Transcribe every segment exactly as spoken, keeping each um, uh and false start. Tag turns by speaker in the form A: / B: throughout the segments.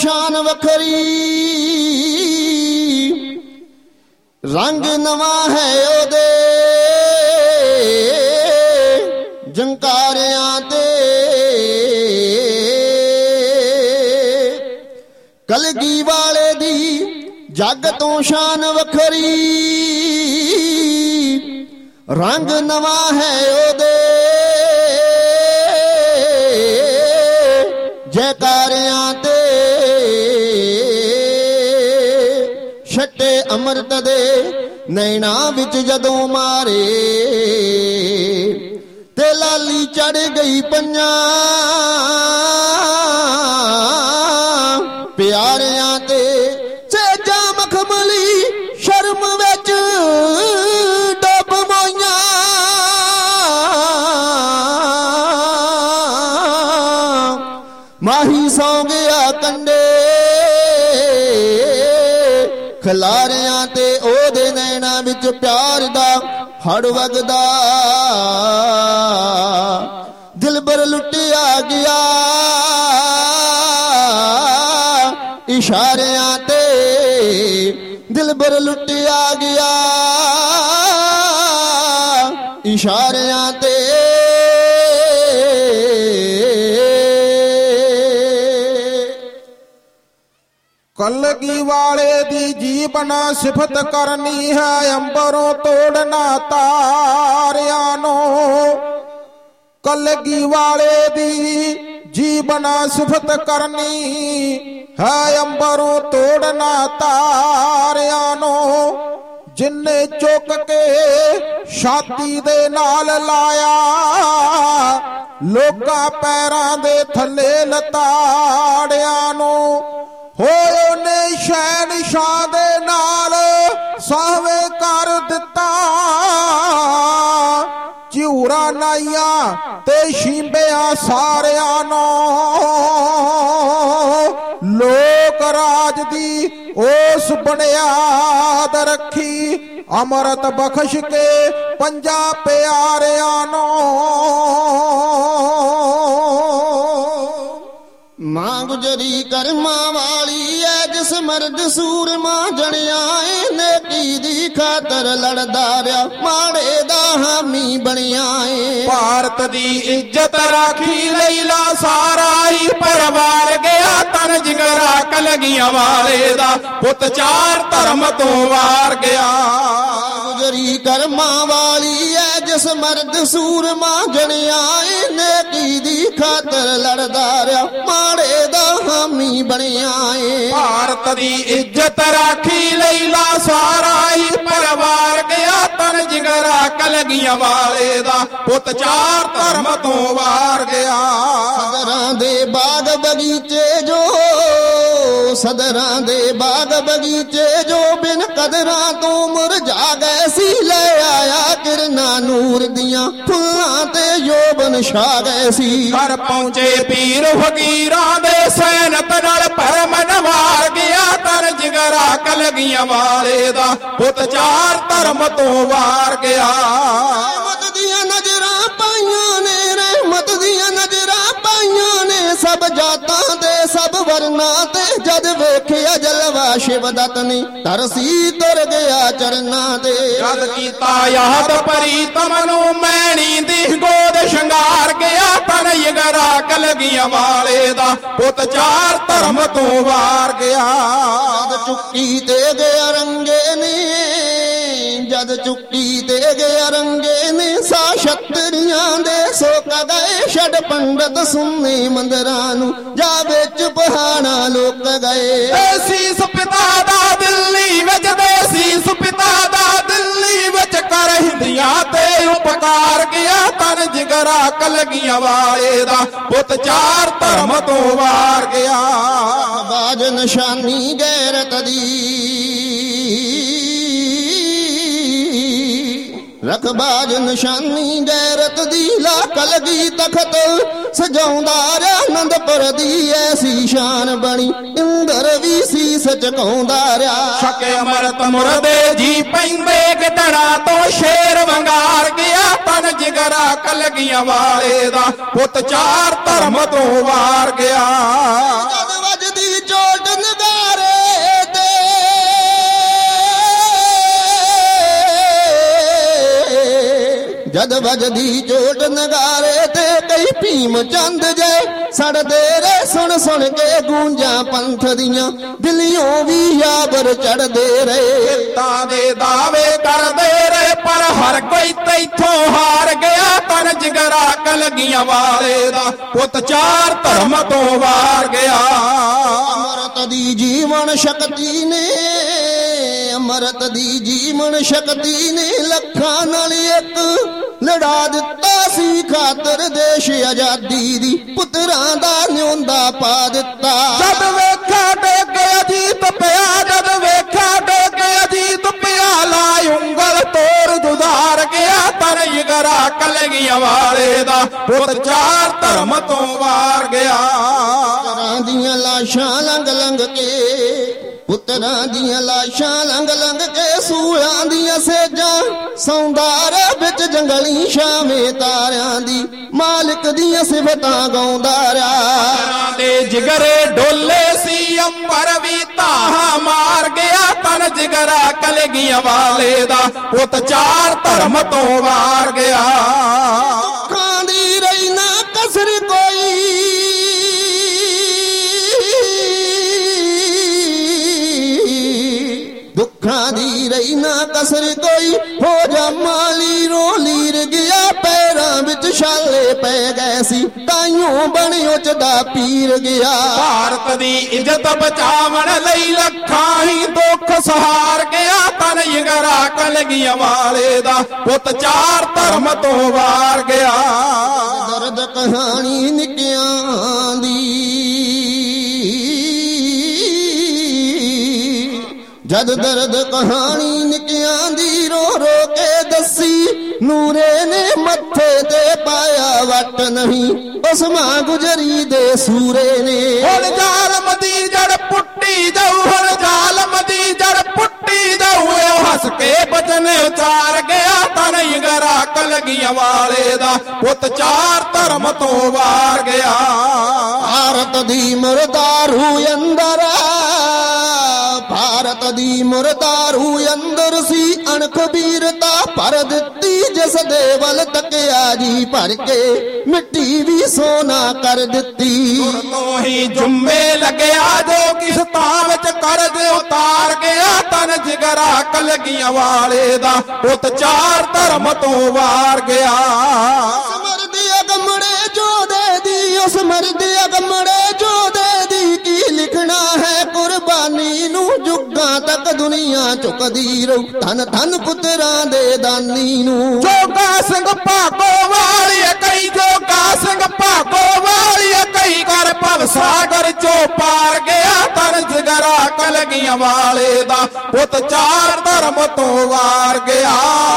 A: शान वखरी रंग नवा है ओदे जंकारियां ते कलगी वाले दी जग तो शान वखरी रंग नवा है ओदे जयकारियां ते छट्टे अमृत दे नैना विच जदों मारे ते लाली चढ़ गई पंजा प्यारियां ते सेजा मखमली शर्म विच डब मोइयां माही सौ गया कंडे खलारियां ते ओदे नैना विच प्यार दा हड़ वगदा दिलबर लुटिया गया इशारियां ते दिलबर लुटिया गया इशारियां ते
B: कलगी वाले दी जीवन सिफत करनी है अंबरों तोड़ना तारियां नो कलगी वाले दी जीवन सिफत करनी है अंबरों तोड़ना तारियां नो जिन्ने चुक के छाती दे नाल लाया लोकां पैरां दे थल्ले लताड़ियां नो होए ने शहनशाह दे नाल सावे कर दिता झूरा नाइया ते शींबिया सारियां नो लोक राज दी ओस बुनियाद रखी अमृत बख्श के पंजा प्यारियां नो
A: मां गुजरी कर्मा वाली है जिस मर्द सूरमा जनिया नेकी दी खातर लड़दा रहा माड़े दा हामी बनिया
B: भारत दी इज्जत राखी लैला सारा ही परवार गया तन जिगरा कलगियां वाले दा पुत चार धर्म तो वार गया
A: गुजरी कर्मा वाली है जिस मर्द सूरमा जनिया नेकी दी खातर लड़दा रहा माड़े दा हामी बनिया
B: भारत दी इज्जत राखी लैला सारा ही परवार गया तन जिगरा कलगियां वाले दा पुत चार धर्म तो वार गया
A: सदरां दे बाग बगीचे जो सदरां दे बाग बगीचे जो बिन कदरां तो मुरझा गए सी ले आया किरना नूर दियां फुल्लां ते यौवन छा गए सी
B: घर पहुंचे पीर फकीरां दे सैनत नाल भरम नवार गया तर जिगरा कलगियां वाले दा पुत चार धर्म तो वार गया
A: रहमत दियां नजरां पाइयां ने रहमत दियां नजरां पाइयां ने सब जातां दे सब वरना ते जद वेखिया जलवा शिव दत्त ने तरसी तुर गया चरना दे
B: जद कीता याद प्रीतम नू मैणी दी गोद शंगार गया तन जिगरा कलगियां वाले दा पुत चार धर्म तो वार गया
A: जद चुक्की ते गया रंगे ने जद चुक्की ते गया रंगे ने सा छत्तरियां दे सोक गए छड़ पंडित सुनने मंदरां नू जा विच पहाड़ा लोक गए
B: देसी पिता दा दिल्ली विच देसी पिता दा दिल्ली विच कर हिंदियां ते उपकार गया तन जिगरा कलगियां वाले दा पुत चार धर्म तो वार गया
A: बाज निशानी गैरत दी रखबाज निशानी गैरत दी ला कलगी तखत सजाउंदा रहा आनंदपुर दी ऐसी शान बनी इंदर भी सीस झुकाउंदा रहा
B: छके अमृत मुरदे जी पैंदे गिदड़ा तो शेर वंगार गया तन जिगरा कलगियां वाले दा पुत चार धर्म तो वार गया
A: जद वजदी चोट ਜਦ ਵੱਜਦੀ ਚੋਟ ਨਗਾਰੇ ਤੇ ਕਈ ਭੀਮ ਚੰਦ ਜੇ ਸੜਦੇ ਰੇ ਸੁਣ ਸੁਣ ਕੇ ਗੂੰਜਾਂ ਪੰਥ ਦੀਆਂ ਦਿੱਲੀਓਂ ਵੀ ਯਾਬਰ ਚੜਦੇ ਰਹੇ
B: ਤਾਂ ਦੇ ਦਾਅਵੇ ਕਰਦੇ ਰਹੇ ਪਰ ਹਰ ਕੋਈ ਤੈਥੋਂ ਹਾਰ ਗਿਆ ਤਨ ਜਿਗਰਾ ਕਲਗੀਆਂ ਵਾਲੇ ਦਾ ਪੁੱਤ ਚਾਰ ਧਰਮ ਤੋਂ ਵਾਰ ਗਿਆ
A: ਅਮਰਤ ਦੀ ਜੀਵਨ ਸ਼ਕਤੀ ਨੇ ਅਮਰਤ ਦੀ ਜੀਵਨ ਸ਼ਕਤੀ ਨੇ ਲੱਖਾਂ ਨਾਲ ਇੱਕ ਲੜਾ ਦਿੱਤਾ ਸੀ ਖਾਤਰ ਦੇਸ਼ ਆਜ਼ਾਦੀ ਦੀ ਪੁੱਤਰਾਂ ਦਾ ਨਿਉਂਦਾ ਪਾ ਦਿੱਤਾ
B: ਜਦ ਵੇਖਾ ਡੋਗੇ ਅਜੀਤ ਪਿਆ ਜਦ ਵੇਖਾ ਡੋਗੇ ਅਜੀਤ ਪਿਆ ਲਾਇ ਉਂਗਲ ਤੋੜ ਦੁਧਾਰ ਗਿਆ ਤਨ ਜਿਗਰਾ ਕਲਗੀਆਂ ਵਾਲੇ ਦਾ ਪੁੱਤ ਚਾਰ ਧਰਮ ਤੋਂ ਵਾਰ ਗਿਆ
A: ਪੁੱਤਰਾਂ ਦੀਆਂ ਲਾਸ਼ਾਂ ਲੰਘ ਲੰਘ ਕੇ ਪੁੱਤਰਾਂ ਦੀਆਂ ਲਾਸ਼ਾਂ ਲੰਘ ਲੰਘ ਕੇ ਸੂਲਾਂ ਦੀਆਂ ਸੇਜਾਂ ਸੌਂਦਾਰ ਵਿੱਚ ਜੰਗਲੀ ਸ਼ਾਮੇ ਤਾਰਿਆਂ ਦੀ ਮਾਲਕ ਦੀਆਂ ਸਿਫਤਾਂ ਗਾਉਂਦਾ ਰਿਹਾ
B: ਦੇ ਜਿਗਰੇ ਡੋਲੇ ਸੀ ਅੰਬਰ ਵੀ ਧਾਹਾਂ ਮਾਰ ਗਿਆ ਤਨ ਜਿਗਰਾ ਕਲਗੀਆਂ ਵਾਲੇ ਦਾ ਪੁੱਤ ਚਾਰ ਧਰਮ ਤੋਂ ਵਾਰ ਗਿਆ
A: ਦੁੱਖਾਂ ਦੀ ਰਹੀ ਨਾ ਕਸਰ ਕੋਈ ਦੁੱਖਾਂ ਦੀ ਰਹੀ ਨਾ ਕਸਰ ਕੋਈ ਹੋ ਜਾ ਮਾਲੀ ਰੋਲੀਰ ਗਿਆ ਪੈਰਾਂ ਵਿੱਚ ਛਾਲੇ ਪੈ ਗਏ ਸੀ ਤਾਈਓ ਬਣਿਓ ਚਦਾ ਪੀਰ ਗਿਆ
B: ਭਾਰਤ ਦੀ ਇੱਜ਼ਤ ਬਚਾਵਣ ਲਈ ਲੱਖਾਂ ਹੀ ਦੁੱਖ ਸਹਾਰ ਗਿਆ ਤਨ ਜਿਗਰਾ ਕਲਗੀਆਂ ਵਾਲੇ ਦਾ ਪੁੱਤ ਚਾਰ ਧਰਮ ਤੋਂ ਵਾਰ ਗਿਆ
A: ਦਰਦ ਕਹਾਣੀ ਨਿੱਕਿਆਂ ਦੀ ਜਦ ਦਰਦ ਕਹਾਣੀ ਨਿੱਕਿਆਂ ਦੀ ਰੋ ਰੋ ਕੇ ਦੱਸੀ ਨੂਰੇ ਨੇ ਮੱਥੇ ਤੇ ਪਾਇਆ ਵੱਟ ਨਹੀਂ ਉਸ ਮਾਂ ਗੁਜਰੀ ਦੇ ਸੂਰੇ ਨੇ
B: ਹੁਣ ਜ਼ਾਲਮ ਦੀ ਜੜ ਪੁੱਟੀ ਜਾਊ ਹੁਣ ਜ਼ਾਲਮ ਦੀ ਜੜ ਪੁੱਟੀ ਜਾਊ ਉਹ ਹੱਸ ਕੇ ਬਚਨ ਉਚਾਰ ਗਿਆ ਤਨ ਜਿਗਰਾ ਕਲਗੀਆਂ ਵਾਲੇ ਦਾ ਪੁੱਤ ਚਾਰ ਧਰਮ ਤੋਂ ਵਾਰ ਗਿਆ
A: ਭਾਰਤ ਦੀ ਮੁਰਦਾਰੂ ਅੰਦਰ ਭਾਰਤ ਦੀ ਮੁਰਦਾਰੂ ਅੰਦਰ ਸੀ ਅਣਖ ਵੀਰਤਾ ਭਰ ਦਿੱਤੀ ਜਿਸ ਦੇ ਵੱਲ ਤੱਕਿਆ ਜੀ ਭਰ ਕੇ ਮਿੱਟੀ ਵੀ ਸੋਨਾ ਕਰ ਦਿੱਤੀ
B: ਤੋਂ ਹੀ ਜੁੰਮੇ ਲੱਗਿਆ ਜੋ ਕਿਸ ਤਾਂ ਵਿੱਚ ਕਰਜ਼ ਉਤਾਰ ਗਿਆ ਤਨ ਜਿਗਰਾ ਕਲਗੀਆਂ ਵਾਲੇ ਦਾ ਪੁੱਤ ਚਾਰ ਧਰਮ ਤੋਂ ਵਾਰ ਗਿਆ
A: ਮਰਦ ਅਗਮੜੇ ਜੋਦੇ ਦੀ ਉਸ ਮਰਦ ਅਗਮੜੇ ਜੋਦੇ ਦੀ ਕੀ ਲਿਖਣਾ ਹੈ ਕੁਰਬਾਨੀ ਨੂੰ ਜੁਗਾਂ ਤੱਕ ਦੁਨੀਆ ਝੁਕਦੀ ਰਹੂ ਧੰਨ ਧੰਨ ਪੁੱਤਰਾਂ ਦੇ ਦਾਨੀ ਨੂੰ
B: ਜੋਗਾ ਸਿੰਘ ਭਾਗੋ ਵਾਲੀ ਕਈ ਜੋਗਾ ਸਿੰਘ ਭਾਗੋ ਵਾਲੀ ਕਈ ਕਰ ਭਵ ਸਾਗਰ ਚੋਂ ਪਾਰ ਗਿਆ ਤਨ ਜਿਗਰਾ ਕਲਗੀਆਂ ਵਾਲੇ ਦਾ ਪੁੱਤ ਚਾਰ ਧਰਮ ਤੋਂ ਵਾਰ ਗਿਆ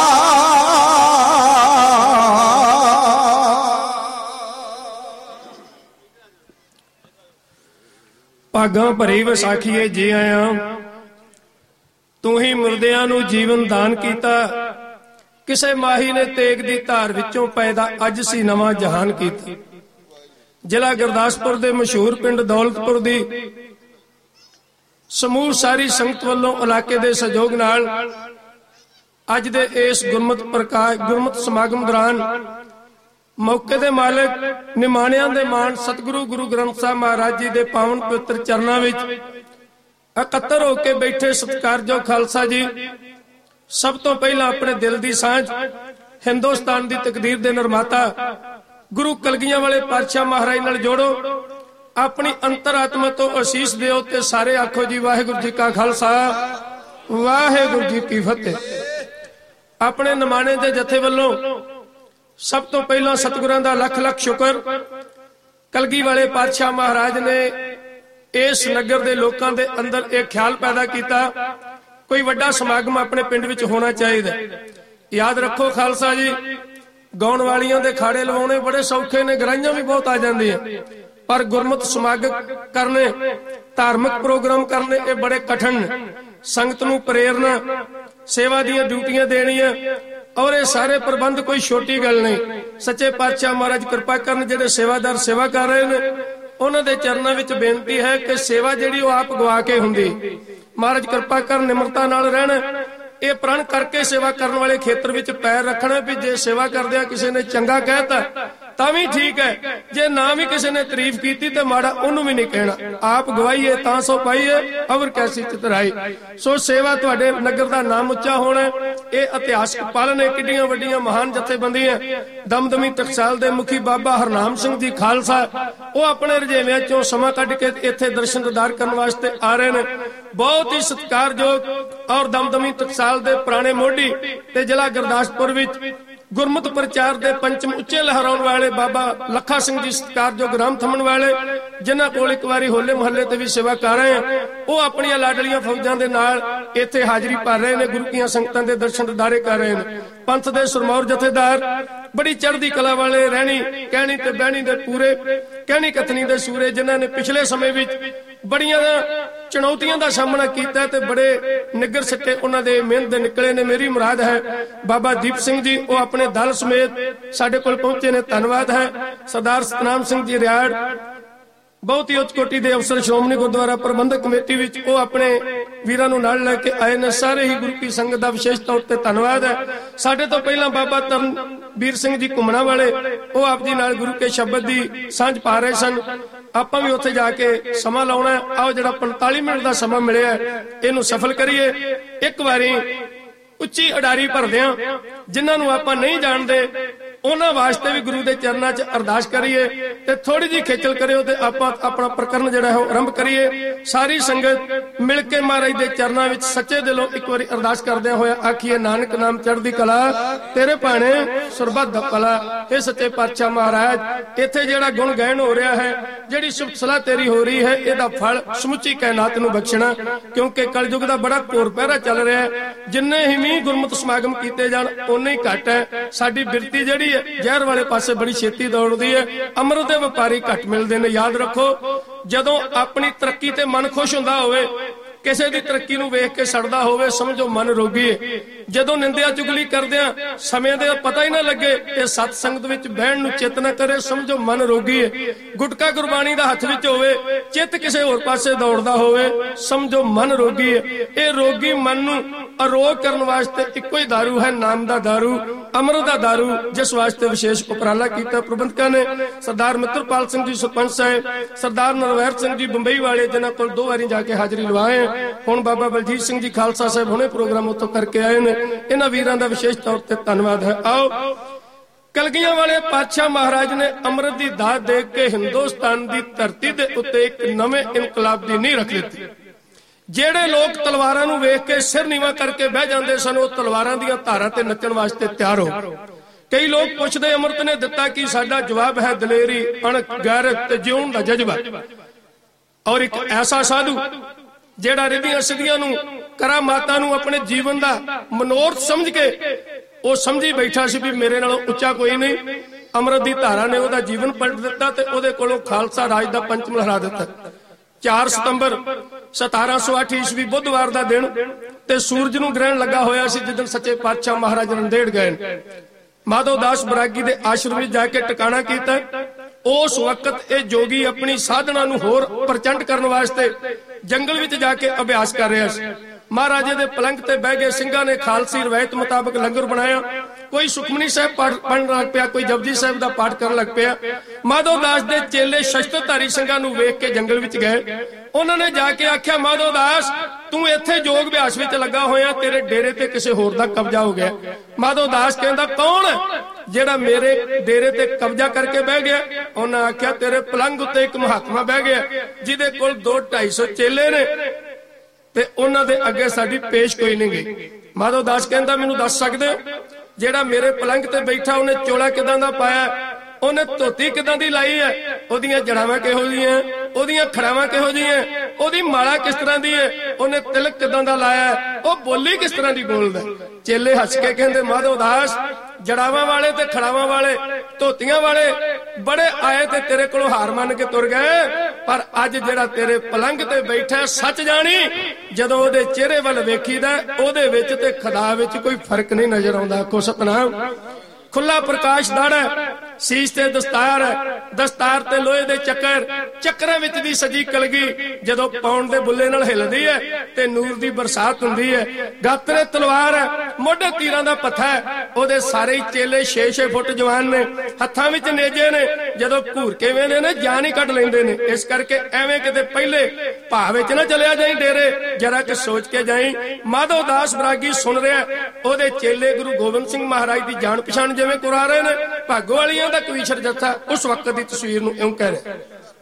C: ਭਾਗਾਂ ਭਰੀ ਵਿਸਾਖੀਏ ਜੀ ਆਇਆਂ ਤੂੰ ਹੀ ਮੁਰਦਿਆਂ ਨੂੰ ਜੀਵਨ ਦਾਨ ਕੀਤਾ ਕਿਸੇ ਮਾਹੀ ਨੇ ਤੇਗ ਦੀ ਧਾਰ ਵਿੱਚੋਂ ਪੈਦਾ ਅੱਜ ਸੀ ਨਵਾਂ ਜਹਾਨ ਕੀਤਾ ਜ਼ਿਲ੍ਹਾ ਗੁਰਦਾਸਪੁਰ ਦੇ ਮਸ਼ਹੂਰ ਪਿੰਡ ਦੌਲਤਪੁਰ ਦੀ ਸਮੂਹ ਸਾਰੀ ਸੰਗਤ ਵੱਲੋਂ ਇਲਾਕੇ ਦੇ ਸਹਿਯੋਗ ਨਾਲ ਅੱਜ ਦੇ ਇਸ ਗੁਰਮਤ ਪ੍ਰਕਾਸ਼ ਗੁਰਮਤ ਸਮਾਗਮ ਦੌਰਾਨ ਮੌਕੇ ਦੇ ਮਾਲਕ ਨਿਮਾਣਿਆਂ ਦੇ ਮਾਣ ਸਤਿਗੁਰੂ ਗੁਰੂ ਗ੍ਰੰਥ ਸਾਹਿਬ ਮਹਾਰਾਜ ਜੀ ਦੇ ਪਾਵਨ ਪਵਿੱਤਰ ਚਰਨਾਂ ਵਿੱਚ ਇਕੱਤਰ ਹੋ ਕੇ ਬੈਠੇ ਸਤਿਕਾਰਯੋਗ ਖਾਲਸਾ ਜੀ ਸਭ ਤੋਂ ਪਹਿਲਾਂ ਆਪਣੇ ਦਿਲ ਦੀ ਸਾਂਝ ਹਿੰਦੁਸਤਾਨ ਦੀ ਤਕਦੀਰ ਦੇ ਨਿਰਮਾਤਾ ਗੁਰੂ ਕਲਗੀਆਂ ਵਾਲੇ ਪਾਤਸ਼ਾਹ ਮਹਾਰਾਜ ਨਾਲ ਜੋੜੋ ਆਪਣੀ ਅੰਤਰਾਤਮਾ ਤੋਂ ਅਸੀਸ ਦਿਓ ਤੇ ਸਾਰੇ ਆਖੋ ਜੀ ਵਾਹਿਗੁਰੂ ਜੀ ਕਾ ਖਾਲਸਾ ਵਾਹਿਗੁਰੂ ਜੀ ਕੀ ਫਤਿਹ। ਆਪਣੇ ਨਿਮਾਣੇ ਦੇ ਜਥੇ ਵੱਲੋਂ ਸਭ ਤੋਂ ਪਹਿਲਾਂ ਸਤਿਗੁਰਾਂ ਦਾ ਲੱਖ ਲੱਖ ਸ਼ੁਕਰ ਕਲਗੀ ਵਾਲੇ ਪਾਤਸ਼ਾਹ ਮਹਾਰਾਜ ਨੇ ਇਸ ਨਗਰ ਦੇ ਲੋਕਾਂ ਦੇ ਅੰਦਰ ਇਹ ਖਿਆਲ ਪੈਦਾ ਕੀਤਾ ਕੋਈ ਵੱਡਾ ਸਮਾਗਮ ਆਪਣੇ ਪਿੰਡ ਵਿੱਚ ਹੋਣਾ ਚਾਹੀਦਾ। ਯਾਦ ਰੱਖੋ ਖਾਲਸਾ ਜੀ ਗਾਉਣ ਵਾਲੀਆਂ ਦੇ ਖਾੜੇ ਲਵਾਉਣੇ ਬੜੇ ਸੌਖੇ ਨੇ ਗਰਾਈਆਂ ਵੀ ਬਹੁਤ ਆ ਜਾਂਦੀਆਂ ਪਰ ਗੁਰਮਤ ਸਮਾਗਮ ਕਰਨੇ ਧਾਰਮਿਕ ਪ੍ਰੋਗਰਾਮ ਕਰਨੇ ਇਹ ਬੜੇ ਕਠਿਨ ਨੇ। ਸੰਗਤ ਨੂੰ ਪ੍ਰੇਰਨਾ ਸੇਵਾ ਦੀਆਂ ਡਿਊਟੀਆਂ ਦੇਣੀਆਂ ਔਰ ਇਹ ਸਾਰੇ ਪ੍ਰਬੰਧ ਕੋਈ ਛੋਟੀ ਗੱਲ ਨਹੀਂ। ਸੱਚੇ ਪਾਤਸ਼ਾਹ ਮਹਾਰਾਜ ਕਿਰਪਾ ਕਰਨ ਜਿਹੜੇ ਸੇਵਾਦਾਰ ਸੇਵਾ ਕਰ ਰਹੇ ਨੇ ਉਹਨਾਂ ਦੇ ਚਰਨਾਂ ਵਿੱਚ ਬੇਨਤੀ ਹੈ ਕਿ ਸੇਵਾ ਜਿਹੜੀ ਉਹ ਆਪ ਗਵਾ ਕੇ ਹੁੰਦੀ। ਮਹਾਰਾਜ ਕਿਰਪਾ ਕਰਨ ਨਿਮਰਤਾ ਨਾਲ ਰਹਿਣ ਇਹ ਪ੍ਰਣ ਕਰਕੇ ਸੇਵਾ ਕਰਨ ਵਾਲੇ ਖੇਤਰ ਵਿੱਚ ਪੈਰ ਰੱਖਣਾ ਵੀ ਜੇ ਸੇਵਾ ਕਰਦਿਆਂ ਕਿਸੇ ਨੇ ਚੰਗਾ ਕਹਿਤਾ ਤਾਂ ਵੀ ਠੀਕ ਹੈ, ਜੇ ਨਾ ਵੀ ਕਿਸੇ ਨੇ ਤਾਰੀਫ ਕੀਤੀ ਤੇ ਮਾੜਾ ਉਹਨੂੰ ਵੀ ਨਹੀਂ ਕਹਿਣਾ। ਆਪ ਗਵਾਈਏ ਤਾਂ ਸੋ ਪਾਈਏ ਅਵਰ ਕੈਸੀ ਚਿਤਰਾਈ। ਸੋ ਸੇਵਾ ਤੁਹਾਡੇ ਨਗਰ ਦਾ ਨਾਮ ਉੱਚਾ ਹੋਣਾ। ਇਹ ਇਤਿਹਾਸਕ ਪਲ ਨੇ, ਕਿੱਡੀਆਂ ਵੱਡੀਆਂ ਮਹਾਨ ਜਥੇਬੰਦੀਆਂ। ਦਮਦਮੀ ਟਕਸਾਲ ਦੇ ਮੁਖੀ ਬਾਬਾ ਹਰਨਾਮ ਸਿੰਘ ਜੀ ਖਾਲਸਾ, ਉਹ ਆਪਣੇ ਰਜੇਵਿਆਂ ਚੋਂ ਸਮਾਂ ਕੱਢ ਕੇ ਇੱਥੇ ਦਰਸ਼ਨ ਦੀਦਾਰ ਕਰਨ ਵਾਸਤੇ ਆ ਰਹੇ ਨੇ। ਬਹੁਤ ਹੀ ਸਤਿਕਾਰਯੋਗ ਔਰ ਦਮਦਮੀ ਟਕਸਾਲ ਦੇ ਪੁਰਾਣੇ ਮੋਢੀ ਤੇ ਜ਼ਿਲ੍ਹਾ ਗੁਰਦਾਸਪੁਰ ਵਿੱਚ ਗੁਰਮਤਿ ਪ੍ਰਚਾਰ ਦੇ ਪੰਚਮ ਉੱਚੇ ਲਹਿਰਾਉਣ ਵਾਲੇ ਬਾਬਾ ਲੱਖਾ ਸਿੰਘ ਜੀ, ਸਤਿਕਾਰਯੋਗ ਰਾਮ ਥੰਮਣ ਵਾਲੇ, ਜਿਨ੍ਹਾਂ ਕੋਲ ਇੱਕ ਵਾਰੀ ਹੋਲੇ ਮੁਹੱਲੇ ਤੇ ਵੀ ਸੇਵਾ ਕਰ ਰਹੇ ਆ, ਉਹ ਆਪਣੀਆਂ ਲਾਡਲੀਆਂ ਫੌਜਾਂ ਦੇ ਨਾਲ ਇੱਥੇ ਹਾਜ਼ਰੀ ਭਰ ਰਹੇ ਨੇ, ਗੁਰੂ ਕੀਆਂ ਸੰਗਤਾਂ ਦੇ ਦਰਸ਼ਨ ਦੀਦਾਰੇ ਕਰ ਰਹੇ ਨੇ। ਪੰਥ ਦੇ ਸੁਰਮੌਰ ਜਥੇਦਾਰ, ਬੜੀ ਚੜ੍ਹਦੀ ਕਲਾ ਵਾਲੇ, ਰਹਿਣੀ ਕਹਿਣੀ ਤੇ ਬਹਿਣੀ ਦੇ ਪੂਰੇ, ਕਹਿਣੀ ਕਥਨੀ ਦੇ ਸੂਰੇ, ਜਿਨ੍ਹਾਂ ਨੇ ਪਿਛਲੇ ਸਮੇਂ ਵਿੱਚ ਬੜੀਆਂ ਚੁਣੌਤੀਆਂ ਦਾ ਸਾਹਮਣਾ ਕੀਤਾ ਤੇ ਬੜੇ ਨਿੱਗਰ ਸਿੱਟੇ ਉਹਨਾਂ ਦੇ ਮਿਹਨਤ ਦੇ ਨਿਕਲੇ ਨੇ। ਮੇਰੀ ਮੁਰਾਦ ਹੈ ਬਾਬਾ ਦੀਪ ਸਿੰਘ ਜੀ, ਉਹ ਆਪਣੇ ਦਲ ਸਮੇਤ ਸਾਡੇ ਕੋਲ ਪਹੁੰਚੇ ਨੇ, ਧੰਨਵਾਦ ਹੈ। ਸਰਦਾਰ ਸਤਨਾਮ ਸਿੰਘ ਜੀ ਰਿਆੜ, ਬਹੁਤ ਹੀ ਉੱਚ ਕੋਟੀ ਦੇ ਅਫਸਰ, ਸ਼੍ਰੋਮਣੀ ਗੁਰਦੁਆਰਾ ਪ੍ਰਬੰਧਕ ਕਮੇਟੀ ਵਿੱਚ, ਉਹ ਆਪਣੇ ਵੀਰਾਂ ਨੂੰ ਨਾਲ ਲੈ ਕੇ ਆਏ ਨੇ। ਸਾਰੇ ਹੀ ਗੁਰੂ ਕੀ ਸੰਗਤ ਦਾ ਵਿਸ਼ੇਸ਼ ਤੌਰ ਤੇ ਧੰਨਵਾਦ ਹੈ। ਸਾਡੇ ਤੋਂ ਪਹਿਲਾਂ ਬਾਬਾ ਤਰਨਵੀਰ ਸਿੰਘ ਜੀ ਘੁੰਮਣਾ ਵਾਲੇ, ਉਹ ਆਪ ਜੀ ਨਾਲ ਗੁਰੂ ਕੇ ਸ਼ਬਦ ਦੀ ਸਾਂਝ ਪਾ ਰਹੇ ਸਨ। ਆਪਾਂ ਵੀ ਉੱਥੇ ਜਾ ਕੇ ਸਮਾਂ ਲਾਉਣਾ। ਆਓ ਜਿਹੜਾ ਪੰਤਾਲੀ ਮਿੰਟ ਦਾ ਸਮਾਂ ਮਿਲਿਆ ਇਹਨੂੰ ਸਫਲ ਕਰੀਏ। ਇੱਕ ਵਾਰੀ ਉੱਚੀ ਅਡਾਰੀ ਭਰਦੇ ਆ, ਜਿਨ੍ਹਾਂ ਨੂੰ ਆਪਾਂ ਨਹੀਂ ਜਾਣਦੇ ਉਹਨਾਂ ਵਾਸਤੇ ਵੀ ਗੁਰੂ ਦੇ ਚਰਨਾਂ 'ਚ ਅਰਦਾਸ ਕਰੀਏ ਤੇ ਥੋੜੀ ਜਿਹੀ ਖੇਚਲ ਕਰਿਓ ਤੇ ਆਪਾਂ ਆਪਣਾ ਪ੍ਰਕਰਨ ਜਿਹੜਾ ਹੈ ਉਹ ਆਰੰਭ ਕਰੀਏ। ਸਾਰੀ ਸੰਗਤ ਮਿਲ ਕੇ ਮਹਾਰਾਜ ਦੇ ਚਰਨਾਂ ਵਿੱਚ ਸੱਚੇ ਦਿਲੋਂ ਇੱਕ ਵਾਰੀ ਅਰਦਾਸ ਕਰਦਿਆਂ ਹੋਇਆ ਆਖੀਏ, ਨਾਨਕ ਨਾਮ ਚੜ੍ਹਦੀ ਕਲਾ, ਤੇਰੇ ਭਾਣੇ ਸੁਰਬਤ ਦਾ ਭਲਾ। ਇਹ ਸੱਚੇ ਪਾਤਸ਼ਾਹ ਮਹਾਰਾਜ, ਇੱਥੇ ਜਿਹੜਾ ਗੁਣ ਗਾਇਨ ਹੋ ਰਿਹਾ ਹੈ, ਜਿਹੜੀ ਸ਼ੁਭ ਸਲਾਹ ਤੇਰੀ ਹੋ ਰਹੀ ਹੈ, ਇਹਦਾ ਫਲ ਸਮੁੱਚੀ ਕਾਇਨਾਤ ਨੂੰ ਬਖਸ਼ਣਾ, ਕਿਉਂਕਿ ਕਲਯੁਗ ਦਾ ਬੜਾ ਘੋਰ ਪਹਿਰਾ ਚੱਲ ਰਿਹਾ ਹੈ। ਜਿੰਨੇ ਹੀ ਵੀ ਗੁਰਮਤਿ ਸਮਾਗਮ ਕੀਤੇ ਜਾਣ ਉਨੇ ਹੀ ਘੱਟ ਹੈ। ਸਾਡੀ ਬਿਰਤੀ ਜਿਹੜੀ ਜ਼ਹਿਰ ਵਾਲੇ ਪਾਸੇ ਬੜੀ ਛੇਤੀ ਦੌੜਦੀ ਹੈ। ਅੰਮ੍ਰਿਤ ਦੇ ਵਪਾਰੀ ਘੱਟ ਮਿਲਦੇ ਨੇ। ਯਾਦ ਰੱਖੋ, ਜਦੋਂ ਆਪਣੀ ਤਰੱਕੀ ਤੇ ਮਨ ਖੁਸ਼ ਹੁੰਦਾ ਹੋਵੇ, ਕਿਸੇ ਦੀ ਤਰੱਕੀ ਨੂੰ ਵੇਖ ਕੇ ਸੜਦਾ ਹੋਵੇ, ਸਮਝੋ ਮਨ ਰੋਗੀ ਹੈ। ਜਦੋਂ ਨਿੰਦਿਆ ਚੁਗਲੀ ਕਰਦਿਆਂ ਸਮੇਂ ਦੇ ਪਤਾ ਹੀ ਨਾ ਲੱਗੇ ਤੇ ਸਤ ਸੰਗਤ ਵਿੱਚ ਬਹਿਣ ਨੂੰ ਚਿੱਤ ਨਾ ਕਰੇ, ਸਮਝੋ ਮਨ ਰੋਗੀ ਹੈ। ਗੁਟਕਾ ਗੁਰਬਾਣੀ ਦਾ ਹੱਥ ਵਿੱਚ ਹੋਵੇ, ਚਿੱਤ ਕਿਸੇ ਹੋਰ ਪਾਸੇ ਦੌੜਦਾ ਹੋਵੇ, ਸਮਝੋ ਮਨ ਰੋਗੀ ਹੈ। ਇਹ ਰੋਗੀ ਮਨ ਨੂੰ ਅਰੋਗ ਕਰਨ ਵਾਸਤੇ ਇੱਕੋ ਹੀ ਦਾਰੂ ਹੈ, ਨਾਮ ਦਾ ਦਾਰੂ, ਅੰਮ੍ਰਿਤ ਦਾ ਦਾਰੂ, ਜਿਸ ਵਾਸਤੇ ਵਿਸ਼ੇਸ਼ ਉਪਰਾਲਾ ਕੀਤਾ ਪ੍ਰਬੰਧਕਾਂ ਨੇ। ਸਰਦਾਰ ਮਿੱਤਰਪਾਲ ਸਿੰਘ ਜੀ ਸਰਪੰਚ ਸਾਹਿਬ, ਸਰਦਾਰ ਨਰਵੈਰ ਸਿੰਘ ਜੀ ਬੰਬਈ ਵਾਲੇ, ਜਿਨ੍ਹਾਂ ਕੋਲ ਦੋ ਵਾਰੀ ਜਾ ਕੇ ਹਾਜ਼ਰੀ ਲਵਾਏ। ਹੁਣ ਬਾਬਾ ਬਲਜੀਤ ਸਿੰਘ ਜੀ ਖਾਲਸਾ ਸਾਹਿਬ ਹੁਣੇ ਪ੍ਰੋਗਰਾਮ ਉੱਥੋਂ ਕਰਕੇ ਆਏ ਨੇ। ਇਹਨਾਂ ਵੀਰਾਂ ਦਾ ਵਿਸ਼ੇਸ਼ ਤੌਰ ਤੇ ਧੰਨਵਾਦ ਹੈ। ਆਓ, ਕਲਗੀਆਂ ਵਾਲੇ ਪਾਤਸ਼ਾਹ ਮਹਾਰਾਜ ਨੇ ਅੰਮ੍ਰਿਤ ਦੀ ਦਾਤ ਦੇ ਕੇ ਹਿੰਦੁਸਤਾਨ ਦੀ ਧਰਤੀ ਦੇ ਉੱਤੇ ਇੱਕ ਨਵੇਂ ਇਨਕਲਾਬ ਦੀ ਨੀਂਹ ਰੱਖ ਦਿੱਤੀ। ਜਿਹੜੇ ਲੋਕ ਤਲਵਾਰਾਂ ਨੂੰ ਵੇਖ ਕੇ ਸਿਰ ਨੀਵਾਂ ਕਰਕੇ ਬਹਿ ਜਾਂਦੇ ਸਨ, ਉਹ ਤਲਵਾਰਾਂ ਦੀਆਂ ਧਾਰਾਂ ਤੇ ਨੱਚਣ ਵਾਸਤੇ ਤਿਆਰ ਹੋ। ਕਈ ਲੋਕ ਪੁੱਛਦੇ, ਅੰਮ੍ਰਿਤ ਨੇ ਦਿੱਤਾ ਕੀ? ਸਾਡਾ ਜਵਾਬ ਹੈ ਦਲੇਰੀ, ਅਣਖ, ਗੈਰਤ ਤੇ ਜਿਉਣ ਦਾ ਜਜ਼ਬਾ। ਔਰ ਇੱਕ ਐਸਾ ਸਾਧੂ ਜਿਹੜਾ ਰਿੱਧੀਆਂ ਸਿੱਧੀਆਂ ਨੂੰ, ਕਰਾਮਾਤਾਂ ਨੂੰ ਆਪਣੇ ਜੀਵਨ ਦਾ ਮਨੋਰਥ ਸਮਝ ਕੇ ਉਹ ਸਮਝੀ ਬੈਠਾ ਸੀ ਵੀ ਮੇਰੇ ਨਾਲੋਂ ਉੱਚਾ ਕੋਈ ਨਹੀਂ। ਅੰਮ੍ਰਿਤ ਦੀ ਧਾਰਾ ਨੇ ਉਹਦਾ ਜੀਵਨ ਪਲਟ ਦਿੱਤਾ ਤੇ ਉਹਦੇ ਕੋਲੋਂ ਖਾਲਸਾ ਰਾਜ ਦਾ ਪੰਚਮ ਲਹਿਰਾ ਦਿੱਤਾ। ਚਾਰ ਸਤੰਬਰ ਸਤਾਰਾਂ ਸੌ ਅੱਠ ਈਸਵੀ ਬੁੱਧਵਾਰ ਦਾ ਦਿਨ ਤੇ ਸੂਰਜ ਨੂੰ ਗ੍ਰਹਿਣ ਲੱਗਾ ਹੋਇਆ ਸੀ, ਜਿੱਦਣ ਸੱਚੇ ਪਾਤਸ਼ਾਹ ਮਹਾਰਾਜ ਨੰਦੇੜ ਗਏ। ਮਾਧੋ ਦਾਸ ਬਰਾਗੀ ਦੇ ਆਸ਼ਰਮ ਵਿੱਚ ਜਾ ਕੇ ਟਿਕਾਣਾ ਕੀਤਾ। ਉਸ ਵਕਤ ਇਹ ਜੋਗੀ ਆਪਣੀ ਸਾਧਨਾ ਨੂੰ ਹੋਰ ਪ੍ਰਚੰਡ ਕਰਨ ਵਾਸਤੇ ਜੰਗਲ ਵਿੱਚ ਜਾ ਕੇ ਅਭਿਆਸ ਕਰ ਰਿਹਾ ਸੀ। ਮਹਾਰਾਜੇ ਦੇ ਪਲੰਗ ਤੇ ਬਹਿ ਗਏ ਸਿੰਘਾਂ ਨੇ ਖਾਲਸੀ ਰਵਾਇਤ ਮੁਤਾਬਕ ਲੰਗਰ ਬਣਾਇਆ। ਕੋਈ ਸੁਖਮਨੀ ਸਾਹਿਬ ਪੜ੍ਹਨ ਲੱਗ ਪਿਆ, ਕੋਈ ਜਪਜੀ ਸਾਹਿਬ ਦਾ ਪਾਠ ਕਰਨ ਲੱਗ ਪਿਆ। ਮਾਧੋ ਦਾਸ ਦੇ ਚੇਲੇ ਸ਼ਸਤਰਧਾਰੀ ਸਿੰਘਾਂ ਨੂੰ ਵੇਖ ਕੇ ਜੰਗਲ ਵਿੱਚ ਗਏ। ਉਹਨਾਂ ਨੇ ਜਾ ਕੇ ਆਖਿਆ, ਮਾਧੋ ਦਾਸ, ਤੂੰ ਇੱਥੇ ਯੋਗ ਅਭਿਆਸ ਵਿੱਚ ਲੱਗਾ ਹੋਇਆ, ਤੇਰੇ ਡੇਰੇ ਤੇ ਕਿਸੇ ਹੋਰ ਦਾ ਕਬਜ਼ਾ ਹੋ ਗਿਆ। ਮਾਧੋ ਦਾਸ ਕਹਿੰਦਾ, ਕੌਣ ਜਿਹੜਾ ਮੇਰੇ ਡੇਰੇ ਤੇ ਕਬਜ਼ਾ ਕਰਕੇ ਬਹਿ ਗਿਆ? ਉਹਨਾਂ ਆਖਿਆ, ਤੇਰੇ ਪਲੰਗ ਉੱਤੇ ਇੱਕ ਮਹਾਤਮਾ ਬਹਿ ਗਿਆ, ਜਿਹਦੇ ਕੋਲ ਦੋ ਢਾਈ ਸੌ ਚੇਲੇ ਨੇ ਤੇ ਉਹਨਾਂ ਦੇ ਅੱਗੇ ਸਾਡੀ ਪੇਸ਼ ਕੋਈ ਨਹੀਂ ਗਈ। ਮਾਧੋ ਦਾਸ ਕਹਿੰਦਾ, ਮੈਨੂੰ ਦੱਸ ਸਕਦੇ ਹੋ ਜਿਹੜਾ ਮੇਰੇ ਪਲੰਗ ਤੇ ਬੈਠਾ ਉਹਨੇ ਚੋਲਾ ਕਿਦਾਂ ਦਾ ਪਾਇਆ, ਉਹਨੇ ਧੋਤੀ ਕਿਦਾਂ ਦੀ ਲਾਈ ਹੈ, ਉਹਦੀਆਂ ਜੜਾਵਾਂ ਕਿਹੋ ਜਿਹੀਆਂ, ਉਹਦੀਆਂ ਖੜਾਵਾਂ ਕਿਹੋ ਜਿਹੀਆਂ, ਉਹਦੀ ਮਾਲਾ ਕਿਸ ਤਰ੍ਹਾਂ ਦੀ ਹੈ, ਉਹਨੇ ਤਿਲਕ ਕਿਦਾਂ ਦਾ ਲਾਇਆ, ਉਹ ਬੋਲੀ ਕਿਸ ਤਰ੍ਹਾਂ ਦੀ ਬੋਲਦਾ? ਚੇਲੇ ਹੱਸ ਕੇ ਕਹਿੰਦੇ, ਮਾਧੋ ਦਾਸ, ਜੜਾਵਾਂ ਵਾਲੇ ਤੇ ਖੜਾਵਾਂ ਵਾਲੇ, ਧੋਤੀਆਂ ਵਾਲੇ ਬੜੇ ਆਏ ਤੇ ਤੇਰੇ ਕੋਲੋਂ ਹਾਰ ਮੰਨ ਕੇ ਤੁਰ ਗਏ, ਪਰ ਅੱਜ ਜਿਹੜਾ ਤੇਰੇ ਪਲੰਗ ਤੇ ਬੈਠਾ, ਸੱਚ ਜਾਣੀ ਜਦੋਂ ਉਹਦੇ ਚਿਹਰੇ ਵੱਲ ਵੇਖੀਦਾ, ਉਹਦੇ ਵਿੱਚ ਤੇ ਖੁਦਾ ਵਿੱਚ ਕੋਈ ਫਰਕ ਨਹੀਂ ਨਜ਼ਰ ਆਉਂਦਾ। ਆਖੋ ਸਤਨਾਮ। ਖੁੱਲਾ ਪ੍ਰਕਾਸ਼ ਦਾੜਾ, ਸੀਸ ਤੇ ਦਸਤਾਰ, ਦਸਤਾਰ ਤੇ ਲੋਹੇ ਦੇ ਚੱਕਰ, ਚੱਕਰਾਂ ਵਿੱਚ ਦੀ ਸਜੀ ਕਲਗੀ ਜਦੋਂ ਪਾਉਣ ਦੇ ਬੁੱਲੇ ਨਾਲ ਹਿੱਲਦੀ ਹੈ ਤੇ ਨੂਰ ਦੀ ਬਰਸਾਤ ਹੁੰਦੀ ਹੈ। ਗਾਤਰੇ ਤਲਵਾਰ ਹੈ, ਮੋਢੇ ਤੀਰਾਂ ਦਾ ਪੱਥਾ ਹੈ। ਉਹਦੇ ਸਾਰੇ ਚੇਲੇ ਛੇ ਛੇ ਫੁੱਟ ਜਵਾਨ ਨੇ, ਹੱਥਾਂ ਵਿੱਚ ਨੇਜੇ ਨੇ। ਜਦੋਂ ਘੂਰ ਕੇ ਵੇਂਦੇ ਨੇ ਜਾਨ ਹੀ ਕੱਢ ਲੈਂਦੇ ਨੇ। ਇਸ ਕਰਕੇ ਐਵੇਂ ਕਿਤੇ ਪਹਿਲੇ ਭਾਅ ਵਿੱਚ ਨਾ ਚਲਿਆ ਜਾਈ ਡੇਰੇ, ਜਰਾ ਕਿ ਸੋਚ ਕੇ ਜਾਈ। ਮਾਧੋ ਦਾਸ ਬਰਾਗੀ ਸੁਣ ਰਿਹਾ, ਉਹਦੇ ਚੇਲੇ ਗੁਰੂ ਗੋਬਿੰਦ ਸਿੰਘ ਮਹਾਰਾਜ ਦੀ ਜਾਣ ਪਛਾਣ ਜਿਵੇਂ ਕੁਰਾ ਰਹੇ ਨੇ। ਭਾਗੋ ਵਾਲੀਆਂ ਦਾ ਕਵੀਸ਼ਰ ਜੱਥਾ ਉਸ ਵਕਤ ਦੀ ਤਸਵੀਰ ਨੂੰ ਇਉਂ ਕਹਿ ਰਿਹਾ।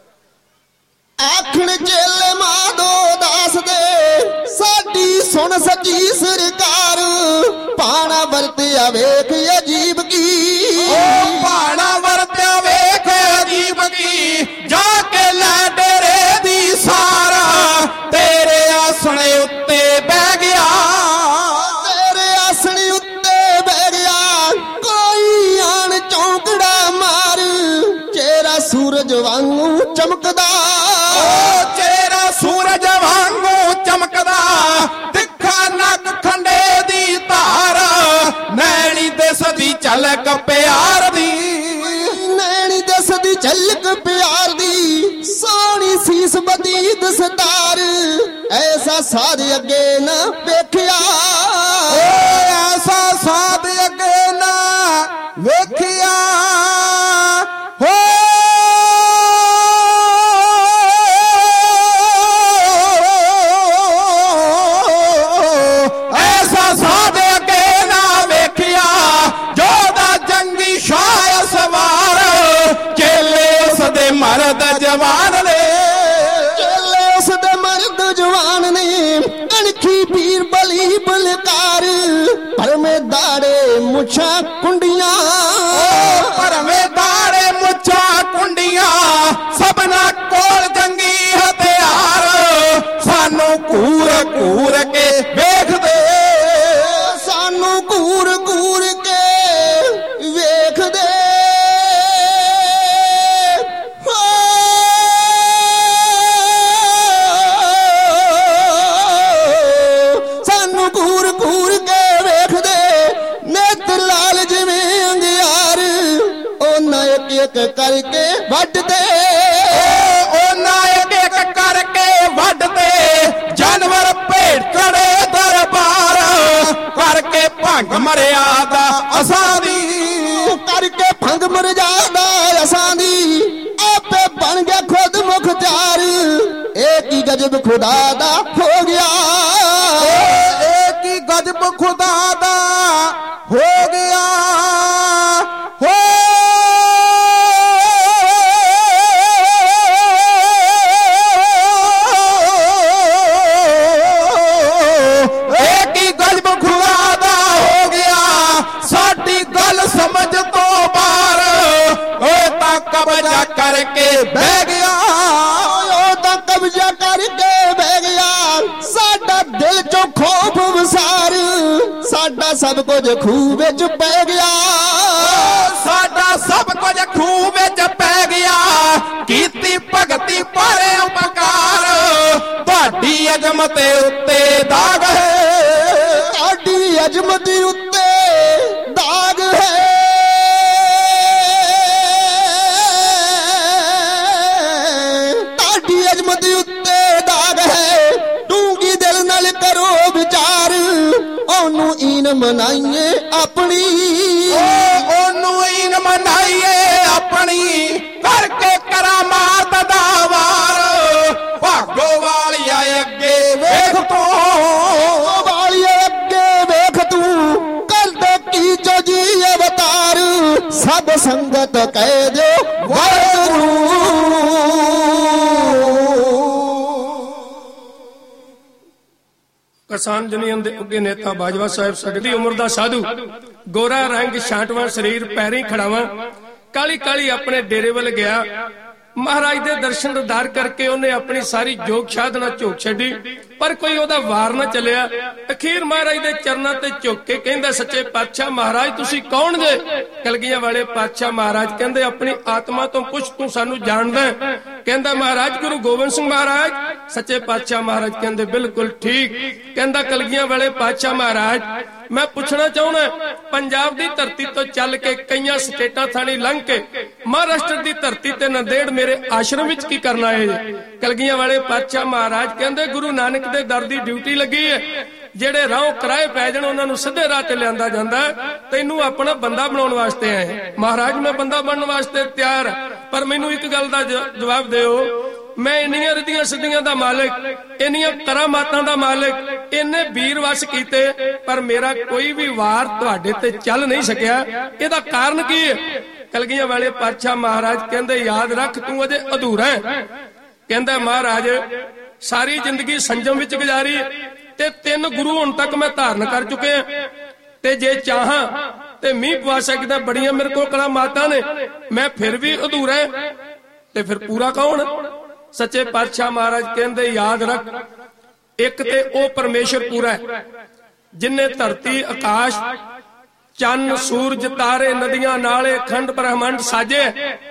A: ਆਖਣ ਚੇਲੇ ਮਾਧੋ ਦਾਸ ਦੇ ਸਾਡੀ ਸੁਣ ਸੱਚੀ ਸਰਕਾਰ, ਪਾਣਾ ਵਰਤਿਆ ਵੇਖ ਅਜੀਬ ਕੀ।
B: ਓ ਪਾਣਾ ਵਰਤਿਆ ਵੇਖ ਅਜੀਬ ਕੀ, ਜਾ ਕੇ ਲੈ ਡੇਰੇ ਦੀ ਸਾਰਾ, ਤੇਰੇ ਆਸਣੇ ਉੱਤੇ ਬਹਿ ਗਿਆ।
A: ਤੇਰੇ ਆਸਣੇ ਉੱਤੇ ਬਹਿ ਗਿਆ, ਕੋਈ ਆਣ ਚੌਂਕੜਾ ਮਾਰ, ਚਿਹਰਾ ਸੂਰਜ ਵਾਂਗੂ ਚਮਕਦਾ।
B: ਚਿਹਰਾ ਸੂਰਜ ਵਾਂਗੂ ਚਮਕਦਾ, ਤਿੱਖਾ ਨੱਕ ਖੰਡੇ ਦੀ ਧਾਰ, ਨੈਣੀ ਦਿਸਦੀ ਝਲਕ ਪਿਆਰ ਦੀ।
A: ਨੈਣੀ ਦਿਸਦੀ ਝਲਕ ਪਿਆਰ ਦੀ, ਸੋਹਣੀ ਸੀਸ ਬਦੀ ਦਸਤਾਰ, ਐਸਾ ਸਾਧ ਅੱਗੇ ਨਾ ਵੇਖਿਆ।
B: ਐਸਾ ਸਾਧ ਅੱਗੇ ਨਾ ਵੇਖਿਆ। ਹੋ ਮਰਦ ਜਵਾਨ ਨੇ,
A: ਚੇਲੇ ਉਸ ਦੇ ਮਰਦ ਜਵਾਨ ਨੇ। ਅਣਖੀ ਪੀਰ ਬਲੀ ਬਲਕਾਰ, ਭਰਮੇ ਦਾੜੇ ਮੁੱਛਾਂ ਕੁੰਡੀਆਂ।
B: ਭਰਮੇ ਦਾੜੇ ਮੁੱਛਾਂ ਕੁੰਡੀਆਂ, ਸਭਨਾ ਕੋਲ ਜੰਗੀ ਹਥਿਆਰ, ਸਾਨੂੰ ਘੂਰ ਘੂਰ ਕੇ ਵੇਖਦੇ,
A: ਸਾਨੂੰ ਘੂਰ ਘੂਰ ਕੇ ਵੇਖਦੇ। ਇੱਕ ਕਰਕੇ ਵੱਢਦੇ,
B: ਉਹਨਾਂ ਇੱਕ ਇੱਕ ਕਰਕੇ ਵੱਢਦੇ। ਜਾਨਵਰ ਭੇਡ ਚੜੇ ਦਰਬਾਰ, ਕਰਕੇ ਭੰਗ ਮਰਿਆਦਾ ਅਸਾਂ ਦੀ,
A: ਕਰਕੇ ਭੰਗ ਮਰਿਆਦਾ ਅਸਾਂ ਦੀ। ਆਪੇ ਬਣ ਗਿਆ ਖੁਦ ਮੁਖਤਿਆਰ, ਇਹ ਕੀ ਗਜਬ ਖੁਦਾ ਦਾ ਹੋ ਗਿਆ।
B: ਇਹ ਕੀ ਗਜਬ ਖੁਦਾ ਦਾ ਹੋ ਗਿਆ। ਹੋ ਕਬਜ਼ਾ ਕਰਕੇ ਬਹਿ ਗਿਆ।
A: ਉਹ ਤਾਂ ਕਬਜ਼ਾ ਕਰਕੇ ਬਹਿ ਗਿਆ, ਸਾਡਾ ਦਿਲ ਚੋਂ ਖੋਫ ਵਿਸਾਰ, ਸਾਡਾ ਸਭ ਕੁਝ ਖੂਹ ਵਿੱਚ ਪੈ ਗਿਆ।
B: ਸਾਡਾ ਸਭ ਕੁਝ ਖੂਹ ਵਿੱਚ ਪੈ ਗਿਆ, ਕੀਤੀ ਭਗਤੀ ਭਰੇ ਉਪਕਾਰ, ਤੁਹਾਡੀ ਅਜ਼ਮਤ ਉੱਤੇ ਦਾਗ ਹੈ।
A: ਤੁਹਾਡੀ ਅਜ਼ਮਤ ਉੱਤੇ ਦਾਗ ਹੈ। ਉੱਤੇ ਦਾਗ ਹੈ, ਡੂੰਗੀ ਦਿਲ ਨਾਲ ਕਰੋ ਵਿਚਾਰ, ਉਹਨੂੰ ਈਨ ਮਨਾਈਏ ਆਪਣੀ।
B: ਉਹਨੂੰ ਈਨ ਮਨਾਈਏ ਆਪਣੀ, ਕਰਕੇ ਕਰਾਮਾਤ ਦਾ ਵਾਰ। ਭਾਗੋ ਵਾਲੀਆ ਅੱਗੇ ਵੇਖ ਤੂੰ,
A: ਵਾਲੀਆ ਅੱਗੇ ਵੇਖ ਤੂੰ, ਕਰਦੇ ਕੀ ਜੋ ਜੀ ਅਵਤਾਰ, ਸਭ ਸੰਗਤ ਕਹਿ ਦਿਓ ਵਾਹਿਗੁਰੂ।
C: ਕਿਸਾਨ ਯੂਨੀਅਨ ਦੇ ਉੱਗੇ ਨੇਤਾ ਬਾਜਵਾ ਸਾਹਿਬ ਸਾਡੇ ਦੀ ਉਮਰ ਦਾ ਸਾਧੂ, ਗੋਰਾ ਰੰਗ, ਛਾਂਟਵਾਂ ਸਰੀਰ, ਪੈਰੀਂ ਖੜਾਵਾਂ, ਕਾਲੀ ਕਾਲੀ ਆਪਣੇ ਡੇਰੇ ਵੱਲ ਗਿਆ। ਮਹਾਰਾਜ ਦੇ ਦਰਸ਼ਨ ਦਿਦਾਰ ਕਰਕੇ ਉਹਨੇ ਆਪਣੀ ਸਾਰੀ ਜੋਗ ਸਾਧਨਾ ਝੋਕ ਛੱਡੀ, ਪਰ ਕੋਈ ਉਹਦਾ ਵਾਰ ਨਾ ਚੱਲਿਆ। ਅਖੀਰ ਮਹਾਰਾਜ ਦੇ ਚਰਨਾਂ ਤੇ ਝੁੱਕ ਕੇ ਕਹਿੰਦਾ, ਸੱਚੇ ਪਾਤਸ਼ਾਹ ਮਹਾਰਾਜ ਤੁਸੀਂ ਕੌਣ ਜੇ? ਕਲਗੀਆਂ ਵਾਲੇ ਪਾਤਸ਼ਾਹ ਮਹਾਰਾਜ ਕਹਿੰਦੇ, ਆਪਣੀ ਆਤਮਾ ਤੋਂ ਪੁੱਛ, ਤੂੰ ਸਾਨੂੰ ਜਾਣਦਾ? ਕਹਿੰਦਾ, ਮਹਾਰਾਜ ਗੁਰੂ ਗੋਬਿੰਦ ਸਿੰਘ ਮਹਾਰਾਜ सच्चे पातशाह महाराज कहते बिल्कुल ठीक। कहता कलगियां वाले पातशाह महाराज मैं पूछना चाहना पंजाब की धरती तो चल के कई स्टेटा थानी लंघ के महाराष्ट्र की धरती ते नंदेड़ मेरे आश्रम विच की करना है। कलगियां वाले पातशाह महाराज कहते गुरु नानक दे दर दी ड्यूटी लगी है, जेड़े राह कराए पै जाण उन्हां नूं सीधे राह ते लिआंदा जांदा। तैनूं अपना बंदा बनाउण वास्ते आए महाराज, मैं बंदा बनने वास्ते तैयार, पर मैनूं एक गल दा जवाब दिओ, मैं इन्नियां रिद्धियां सिद्धियां दा मालिक, इन्नियां करामातां दा मालिक, इन्ने वीर वस कीते, पर मेरा कोई भी वार तुहाडे ते चल नहीं सकिया। इहदा कारण की है? कलगियां वाले पातशाह महाराज कहंदे याद रख तू अजे अधूरा है। कहंदा महाराज सारी जिंदगी संजम विच गुजारी ते तीन गुरु हुण तक मैं धारण कर चुके हैं, ते जे चाहां ते मींह पवा सकदा, बड़ियां मेरे कोल करामातां ने, मैं फिर भी अधूरा है, ते फिर पूरा कौन? सच्चे पातशाह महाराज कहंदे याद रख एक ते ओ परमेश्वर पूरा है जिन्ने धरती आकाश चन्न सूरज तारे नदियां नाले खंड ब्रह्मंड साजे।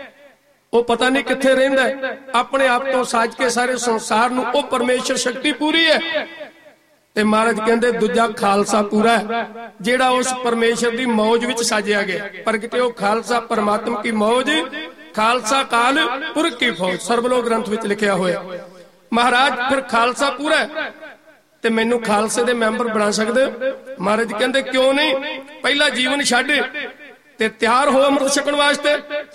C: वो पता नहीं किथे रहिंदा है, अपने आप तो साज के सारे संसार नूं ओ परमेश्वर शक्ति पूरी है। ते महाराज कहंदे दूजा खालसा पूरा है जेड़ा उस परमेश्वर दी मौज विच साजिया गया। प्रगटे ओ खालसा परमात्मा की मौज, खालसा काल पुरख की फौज, सर्वलोक ग्रंथ विच लिखिया होया। महाराज फिर खालसा पूरा है ते मैनू खालसे दे मैंबर बना सकदे? महाराज कहंदे क्यों नहीं, पहला जीवन छड्ड ते तैयार हो अमृत छकण वास्ते।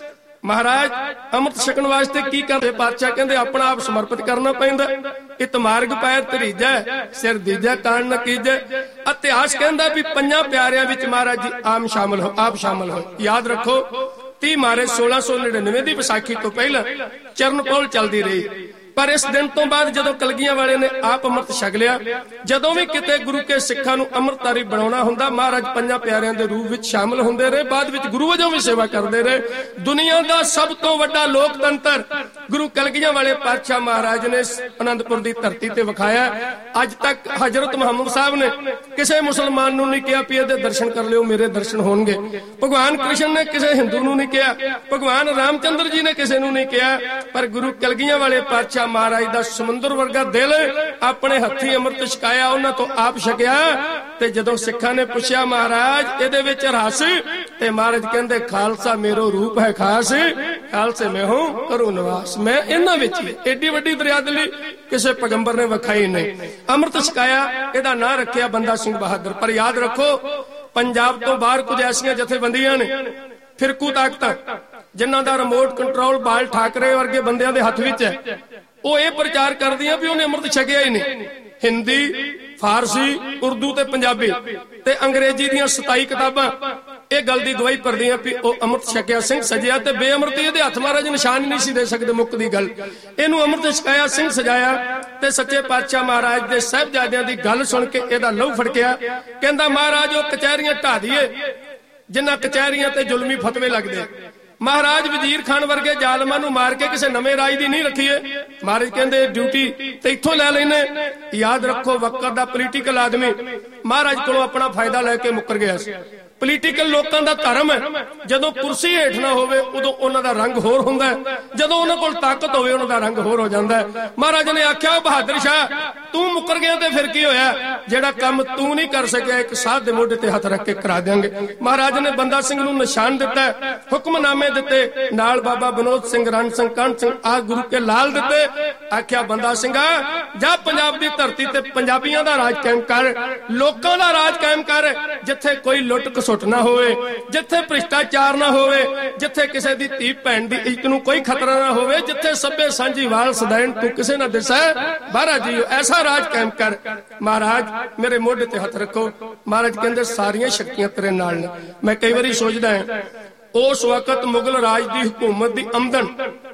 C: महाराज अमृत छकण वास्ते की करदे? पातशाह कहंदे अपना आप समर्पित करना पैंदा। इत मार्ग पैर तरीजा सिर दीजा कान न कीजे। इतिहास कहंदा भी पंजां प्यारियां विच महाराज जी आम शामिल हो, आप शामिल हो। याद रखो तीह मार्च सोलह सौ नड़िनवे की विसाखी तो पहला चरण पौल चलती रही, पर इस दिन तो बाद जदों कलगियां वाले ने आप अमृत छक लिया, जदों भी किते गुरु के सिखां नूं अमृतधारी बनाउणा हुंदा महाराज पंजां प्यारियां दे रूप विच शामिल हुंदे रहे, बाद विच गुरु वजों भी सेवा करदे रहे। दुनिया दा सब तो वड्डा लोकतंत्र गुरु कलगियां वाले पातशाह महाराज ने आनंदपुर दी धरती ते विखाया। अज तक हजरत मुहम्मद साहब ने किसी मुसलमान नूं नहीं कहा भी इहदे दर्शन कर लिओ, मेरे दर्शन होणगे। भगवान कृष्ण ने किसी हिंदू नूं नहीं कहा, भगवान रामचंद्र जी ने किसी नूं नहीं कहा, पर गुरु कलगियां वाले पातशाह महाराज दा समुंदर वर्गा दिल अपने हत्थी अमृत छकाया, उन्हां तो आप छकिया। ते जदों सिखां ने पुछया महाराज इहदे विच रहस, ते महाराज कहंदे खालसा मेरो रूप है खास, खालसे में हूं करूं निवास। मैं इन्हां विच एडी वड्डी दरियादली किसी पैगंबर ने विखाई नहीं। अमृत छकाया, इहदा नां रखिया बंदा सिंह बहादुर। पर याद रखो पंजाब तो बाहर कुछ ऐसियां जथेबंदियां ने फिरकू ताकतां जिन्हां दा रिमोट कंट्रोल बाल ठाकरे वर्गे बंदियां दे हत्थ विच है, वो ये प्रचार कर दिया भी उन्हें अमृत छकिया ही नहीं। हिंदी फारसी उर्दू ते पंजाबी ते अंग्रेजी दियां सताई किताबां ये गल दी गवाही भरदियां भी वो अमृत छकिया सिंह सजिया, ते बेअमृती इहदे हत्थ महाराज निशान नहीं सी दे सकदे। मुक्ति गल इहनूं अमृत छकाया सिंह सजाया, ते सच्चे पातशाह महाराज दे साहिबजादियां दी गल सुन के इहदा लहू फड़किया। कहंदा महाराज वो कचहरियां ढा दईए जिन्हां कचहरियां ते जुल्मी फतवे लगदे। महाराज वजीर खान वर्गे जालमां नूं मार के किसी नवे राज दी नहीं रखीए। महाराज कहंदे ड्यूटी ते इत्थों लै लैने। याद रखो वक्त दा पोलीटिकल आदमी महाराज कोलों अपना फायदा लैके मुकर गया सी। पोलीटिकल लोकां दा धर्म है जदों कुर्सी हेठ ना होवे उदों उन्हां दा रंग होर हुंदा है, जदों उन्हां कोल ताकत होवे उन्हां दा रंग होर हो जांदा है। महाराज ने आख्या बहादुर शाह तू मुकर गया ते फिर की होया, जेड़ा काम तू नहीं कर सकिया एक साध दे मोढे ते हथ रख के करा देंगे। महाराज ने बंदा सिंह नूं निशान दिता, हुक्मनामे दिते, नाल बाबा विनोद सिंह रण सिंह कण सिंह आ गुरु के लाल दिते। आख्या बंदा सिंघा जा पंजाब दी धरती ते पंजाबियां दा राज कायम कर, लोकां दा राज कायम कर, जिथे कोई लुट सुट ना होवे, जिथे भ्रिष्टाचार ना होवे, जिथे किसी दी धी भैन दी इज्जत नूं कोई खतरा ना होवे, जिथे सभ्य सांझी वाल सदैन तू किसे ना दिसै बाहरा जी, ऐसा राज कायम कर। महाराज मेरे मोढे ते हथ रखो। महाराज कहंदे सारियां शक्तियां तेरे नाल ने। मैं कई बारी सोचदा हां उस वक्त मुगल राज दी हुकूमत दी आमदन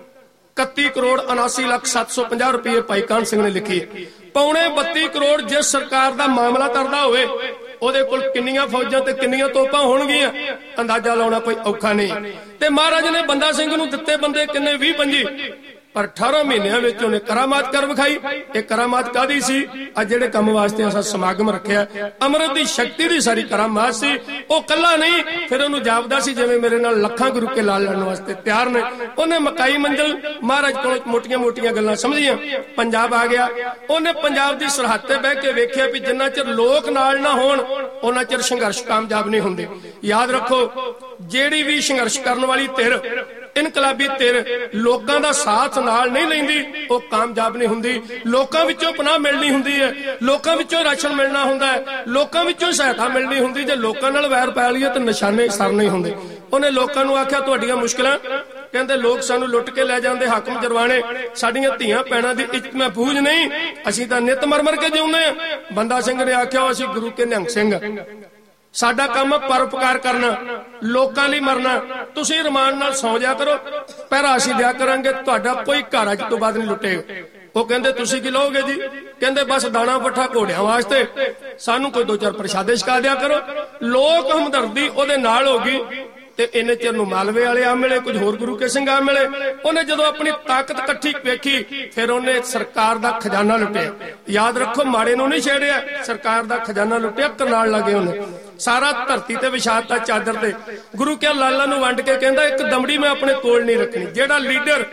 C: इकत्ती करोड़ उनासी लाख सत्त सौ पचास रुपये भाई कान सिंह ने लिखी है। पौने बत्ती करोड़ जिस सरकार दा मामला तरदा होवे ਉਹਦੇ ਕੋਲ ਕਿੰਨੀਆਂ ਫੌਜਾਂ ਤੇ ਕਿੰਨੀਆਂ ਤੋਪਾਂ ਹੋਣਗੀਆਂ ਅੰਦਾਜ਼ਾ ਲਾਉਣਾ ਕੋਈ ਔਖਾ ਨਹੀਂ। ਤੇ ਮਹਾਰਾਜ ਨੇ ਬੰਦਾ ਸਿੰਘ ਨੂੰ ਦਿੱਤੇ ਬੰਦੇ ਕਿੰਨੇ ਵੀਹ ਪੰਜੀ पर अठारह महीनों में उन्हें करामात कर विखाई। एक करामात कादी सी, अज जेड़े काम वास्ते असा समागम रखिया अमृत की शक्ति की सारी करामात सी। वो कला नहीं, फिर उन्होंने जापदा सी जिवें मेरे नाल लखां गुरु के लाल लड़न वास्ते तैयार ने। उन्हें मकाई मंजिल महाराज को मोटियां मोटियां गल्लां समझियां, पंजाब आ गया। उन्हें पंजाब की सरहद ते बह के वेख्या भी जिन्ना चिर लोक नाल ना होण उन्ना चिर संघर्ष कामयाब नहीं हुंदे। याद रखो, जेड़ी भी संघर्ष करने वाली धिर, इनकलाबी धिर लोकां दा साथ नाल नहीं लैंदी, वो कामयाब नहीं हुंदी। लोकां विचों पनाह मिलनी हुंदी है, लोकां विचों राशन मिलना हुंदा है, लोकां विचों सहायता मिलनी हुंदी। जे लोकां नाल वैर पै लईए तां निशाने सर नहीं हुंदे। उन्हें लोकां नूं आख्या तुहाडीआं मुश्किलां, कहंदे लोग सानू लुट के लै जांदे, हाकम जरवाने, साडीआं धीआं भैणां दी इज्जत महफूज नहीं, असीं तां नित मर मर के जिउंदे आ। बंदा सिंह ने आख्या असीं गुरु के निहंग सिंह, साडा काम परोपकार करना, लोकां लई मरना। तुसीं रमान नाल सौ जा करो, पहरा असीं दिया करांगे, तुहाडा कोई घर अज तो बाद नहीं लुटेगा। वो कहंदे तुसीं की लोगे जी? कहंदे बस दाना पट्ठा घोड़ियां वास्ते, सानू कोई दो चार प्रशादे छका दिया करो। लोक हमदर्दी ओदे नाल हो गई ते इन्ने चिर नूं मालवे वाले आ मिले, कुछ होर गुरु के सिंह आ मिले। उन्हें जदों अपनी ताकत इकट्ठी वेखी, फिर उन्हें सरकार दा खजाना लुटिया। याद रखो, माड़े नूं नहीं छेड़िया, सरकार दा खजाना लुटिया, करनाल लगे उन्हें सारा धरती ते विछाता चादर ते। गुरु के लाला नूं वंड के कहंदा एक दमड़ी मैं अपने कोल नहीं रखनी। जेड़ा लीडर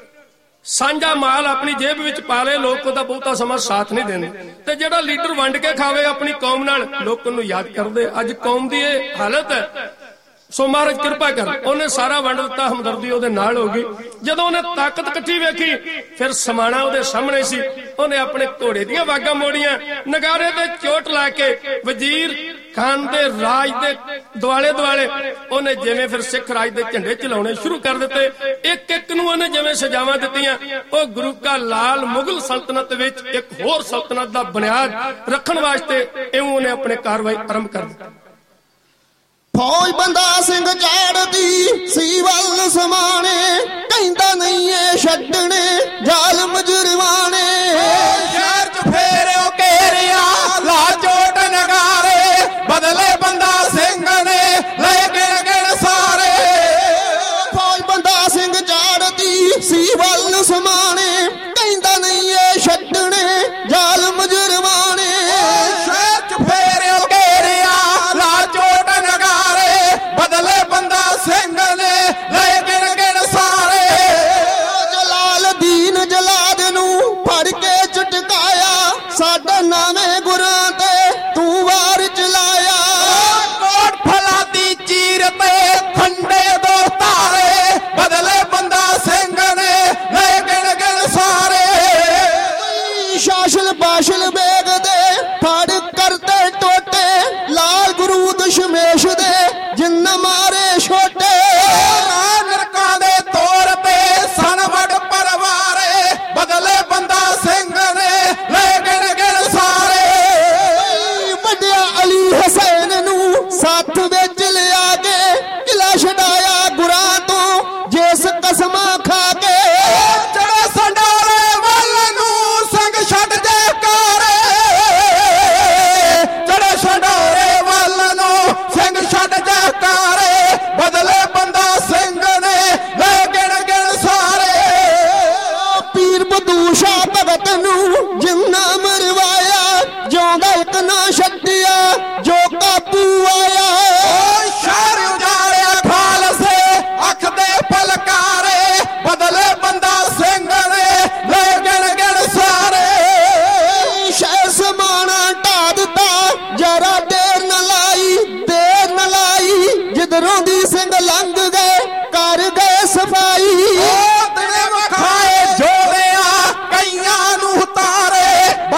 C: सांझा माल अपनी जेब विच पा ले, लोग उहदा बहुता समा साथ नहीं देंदे, ते जेड़ा लीडर वंड के खावे अपनी कौम नाल, लोग उहनूं याद करदे। अज कौम दी इह हालत है। सो महाराज कृपा कर, उन्हें सारा वंड दिता, हमदर्दी उहदे नाल हो गई। जदों उन्हें ताकत इकट्ठी वेखी, फिर समाणा उहदे सामने सी। उन्हें अपने घोड़े दीआं वागां मोड़ियां, नगारे ते चोट ला के वजीर खान दे राज दे दुआले दुआले उन्हें जिवें फिर सिख राज दे झंडे चलाउणे शुरू कर दिते। एक एक नूं उन्हें जिवें सजावां दित्तियां। ओ गुरु का लाल मुगल सल्तनत विच एक होर सल्तनत दा बुनियाद रखण वास्ते इउं उन्हें अपने कार्रवाई आरंभ कर दित्ती।
A: फौज बंदा सिंह झाड़दी सी वल समाने, कहंदा नहीं है छड्डणे जालम जुर्माने।
B: शहर च फेरियो घेरिया ला चोट नगारे, बदले बंदा सिंह ने ले गिण गिण सारे।
A: फौज बंदा सिंह झाड़दी सी वल समाने, कहंदा नहीं है छड्डणे जालम जुर्माने।
B: शहर च फेरियो घेरिया ला चोट नगारे, बदले बंदा सिंह ने ले गिण गिण सारे।
A: जलाल दीन जलाद नूं फड़ के चटकाया, साडा नामे गुरां ते तू वार चलाया।
B: कोट फलादी चीर ते खंडे दो तारे, बदले बंदा सिंह ने ले गिण गिण सारे।
A: शासल बाशल बेग दे फड़ करते टोटे, लाल गुरु दशमेश दे जिन्न मारे छोटे।
B: नरकां दे तौर ते सनवड़ परवारे, बदले बंदा सिंह ने ले गिण गिण सारे।
A: वड्डिया अली हुसैन नूं साथ विच लिया के, किला छडाया गुरां तो जिस कसमां खा के।
B: चढ़े संडारे वल नूं संग छड्ड जयकारे, चढ़े संडारे वल नूं संग छड्ड जयकारे, बदले बंदा सिंह ने ले गिण गिण सारे।
A: पीर बदूशा भगत नूं जिन्ना मरवाया, जिਉਂਦਾ एक ना छड्डिया जो काबू आया।
B: शहर उजाड़िया खालसे अख दे पलकारे, बदले बंदा सिंह ने ले गिण गिण सारे।
A: शहर समाना ढा दिता, जरा देर न लाई देर न लाई, जिधरों दी सिंह लंघ गए कर गए सफाई।
B: खाए जोड़िया कईयां नूं तारे,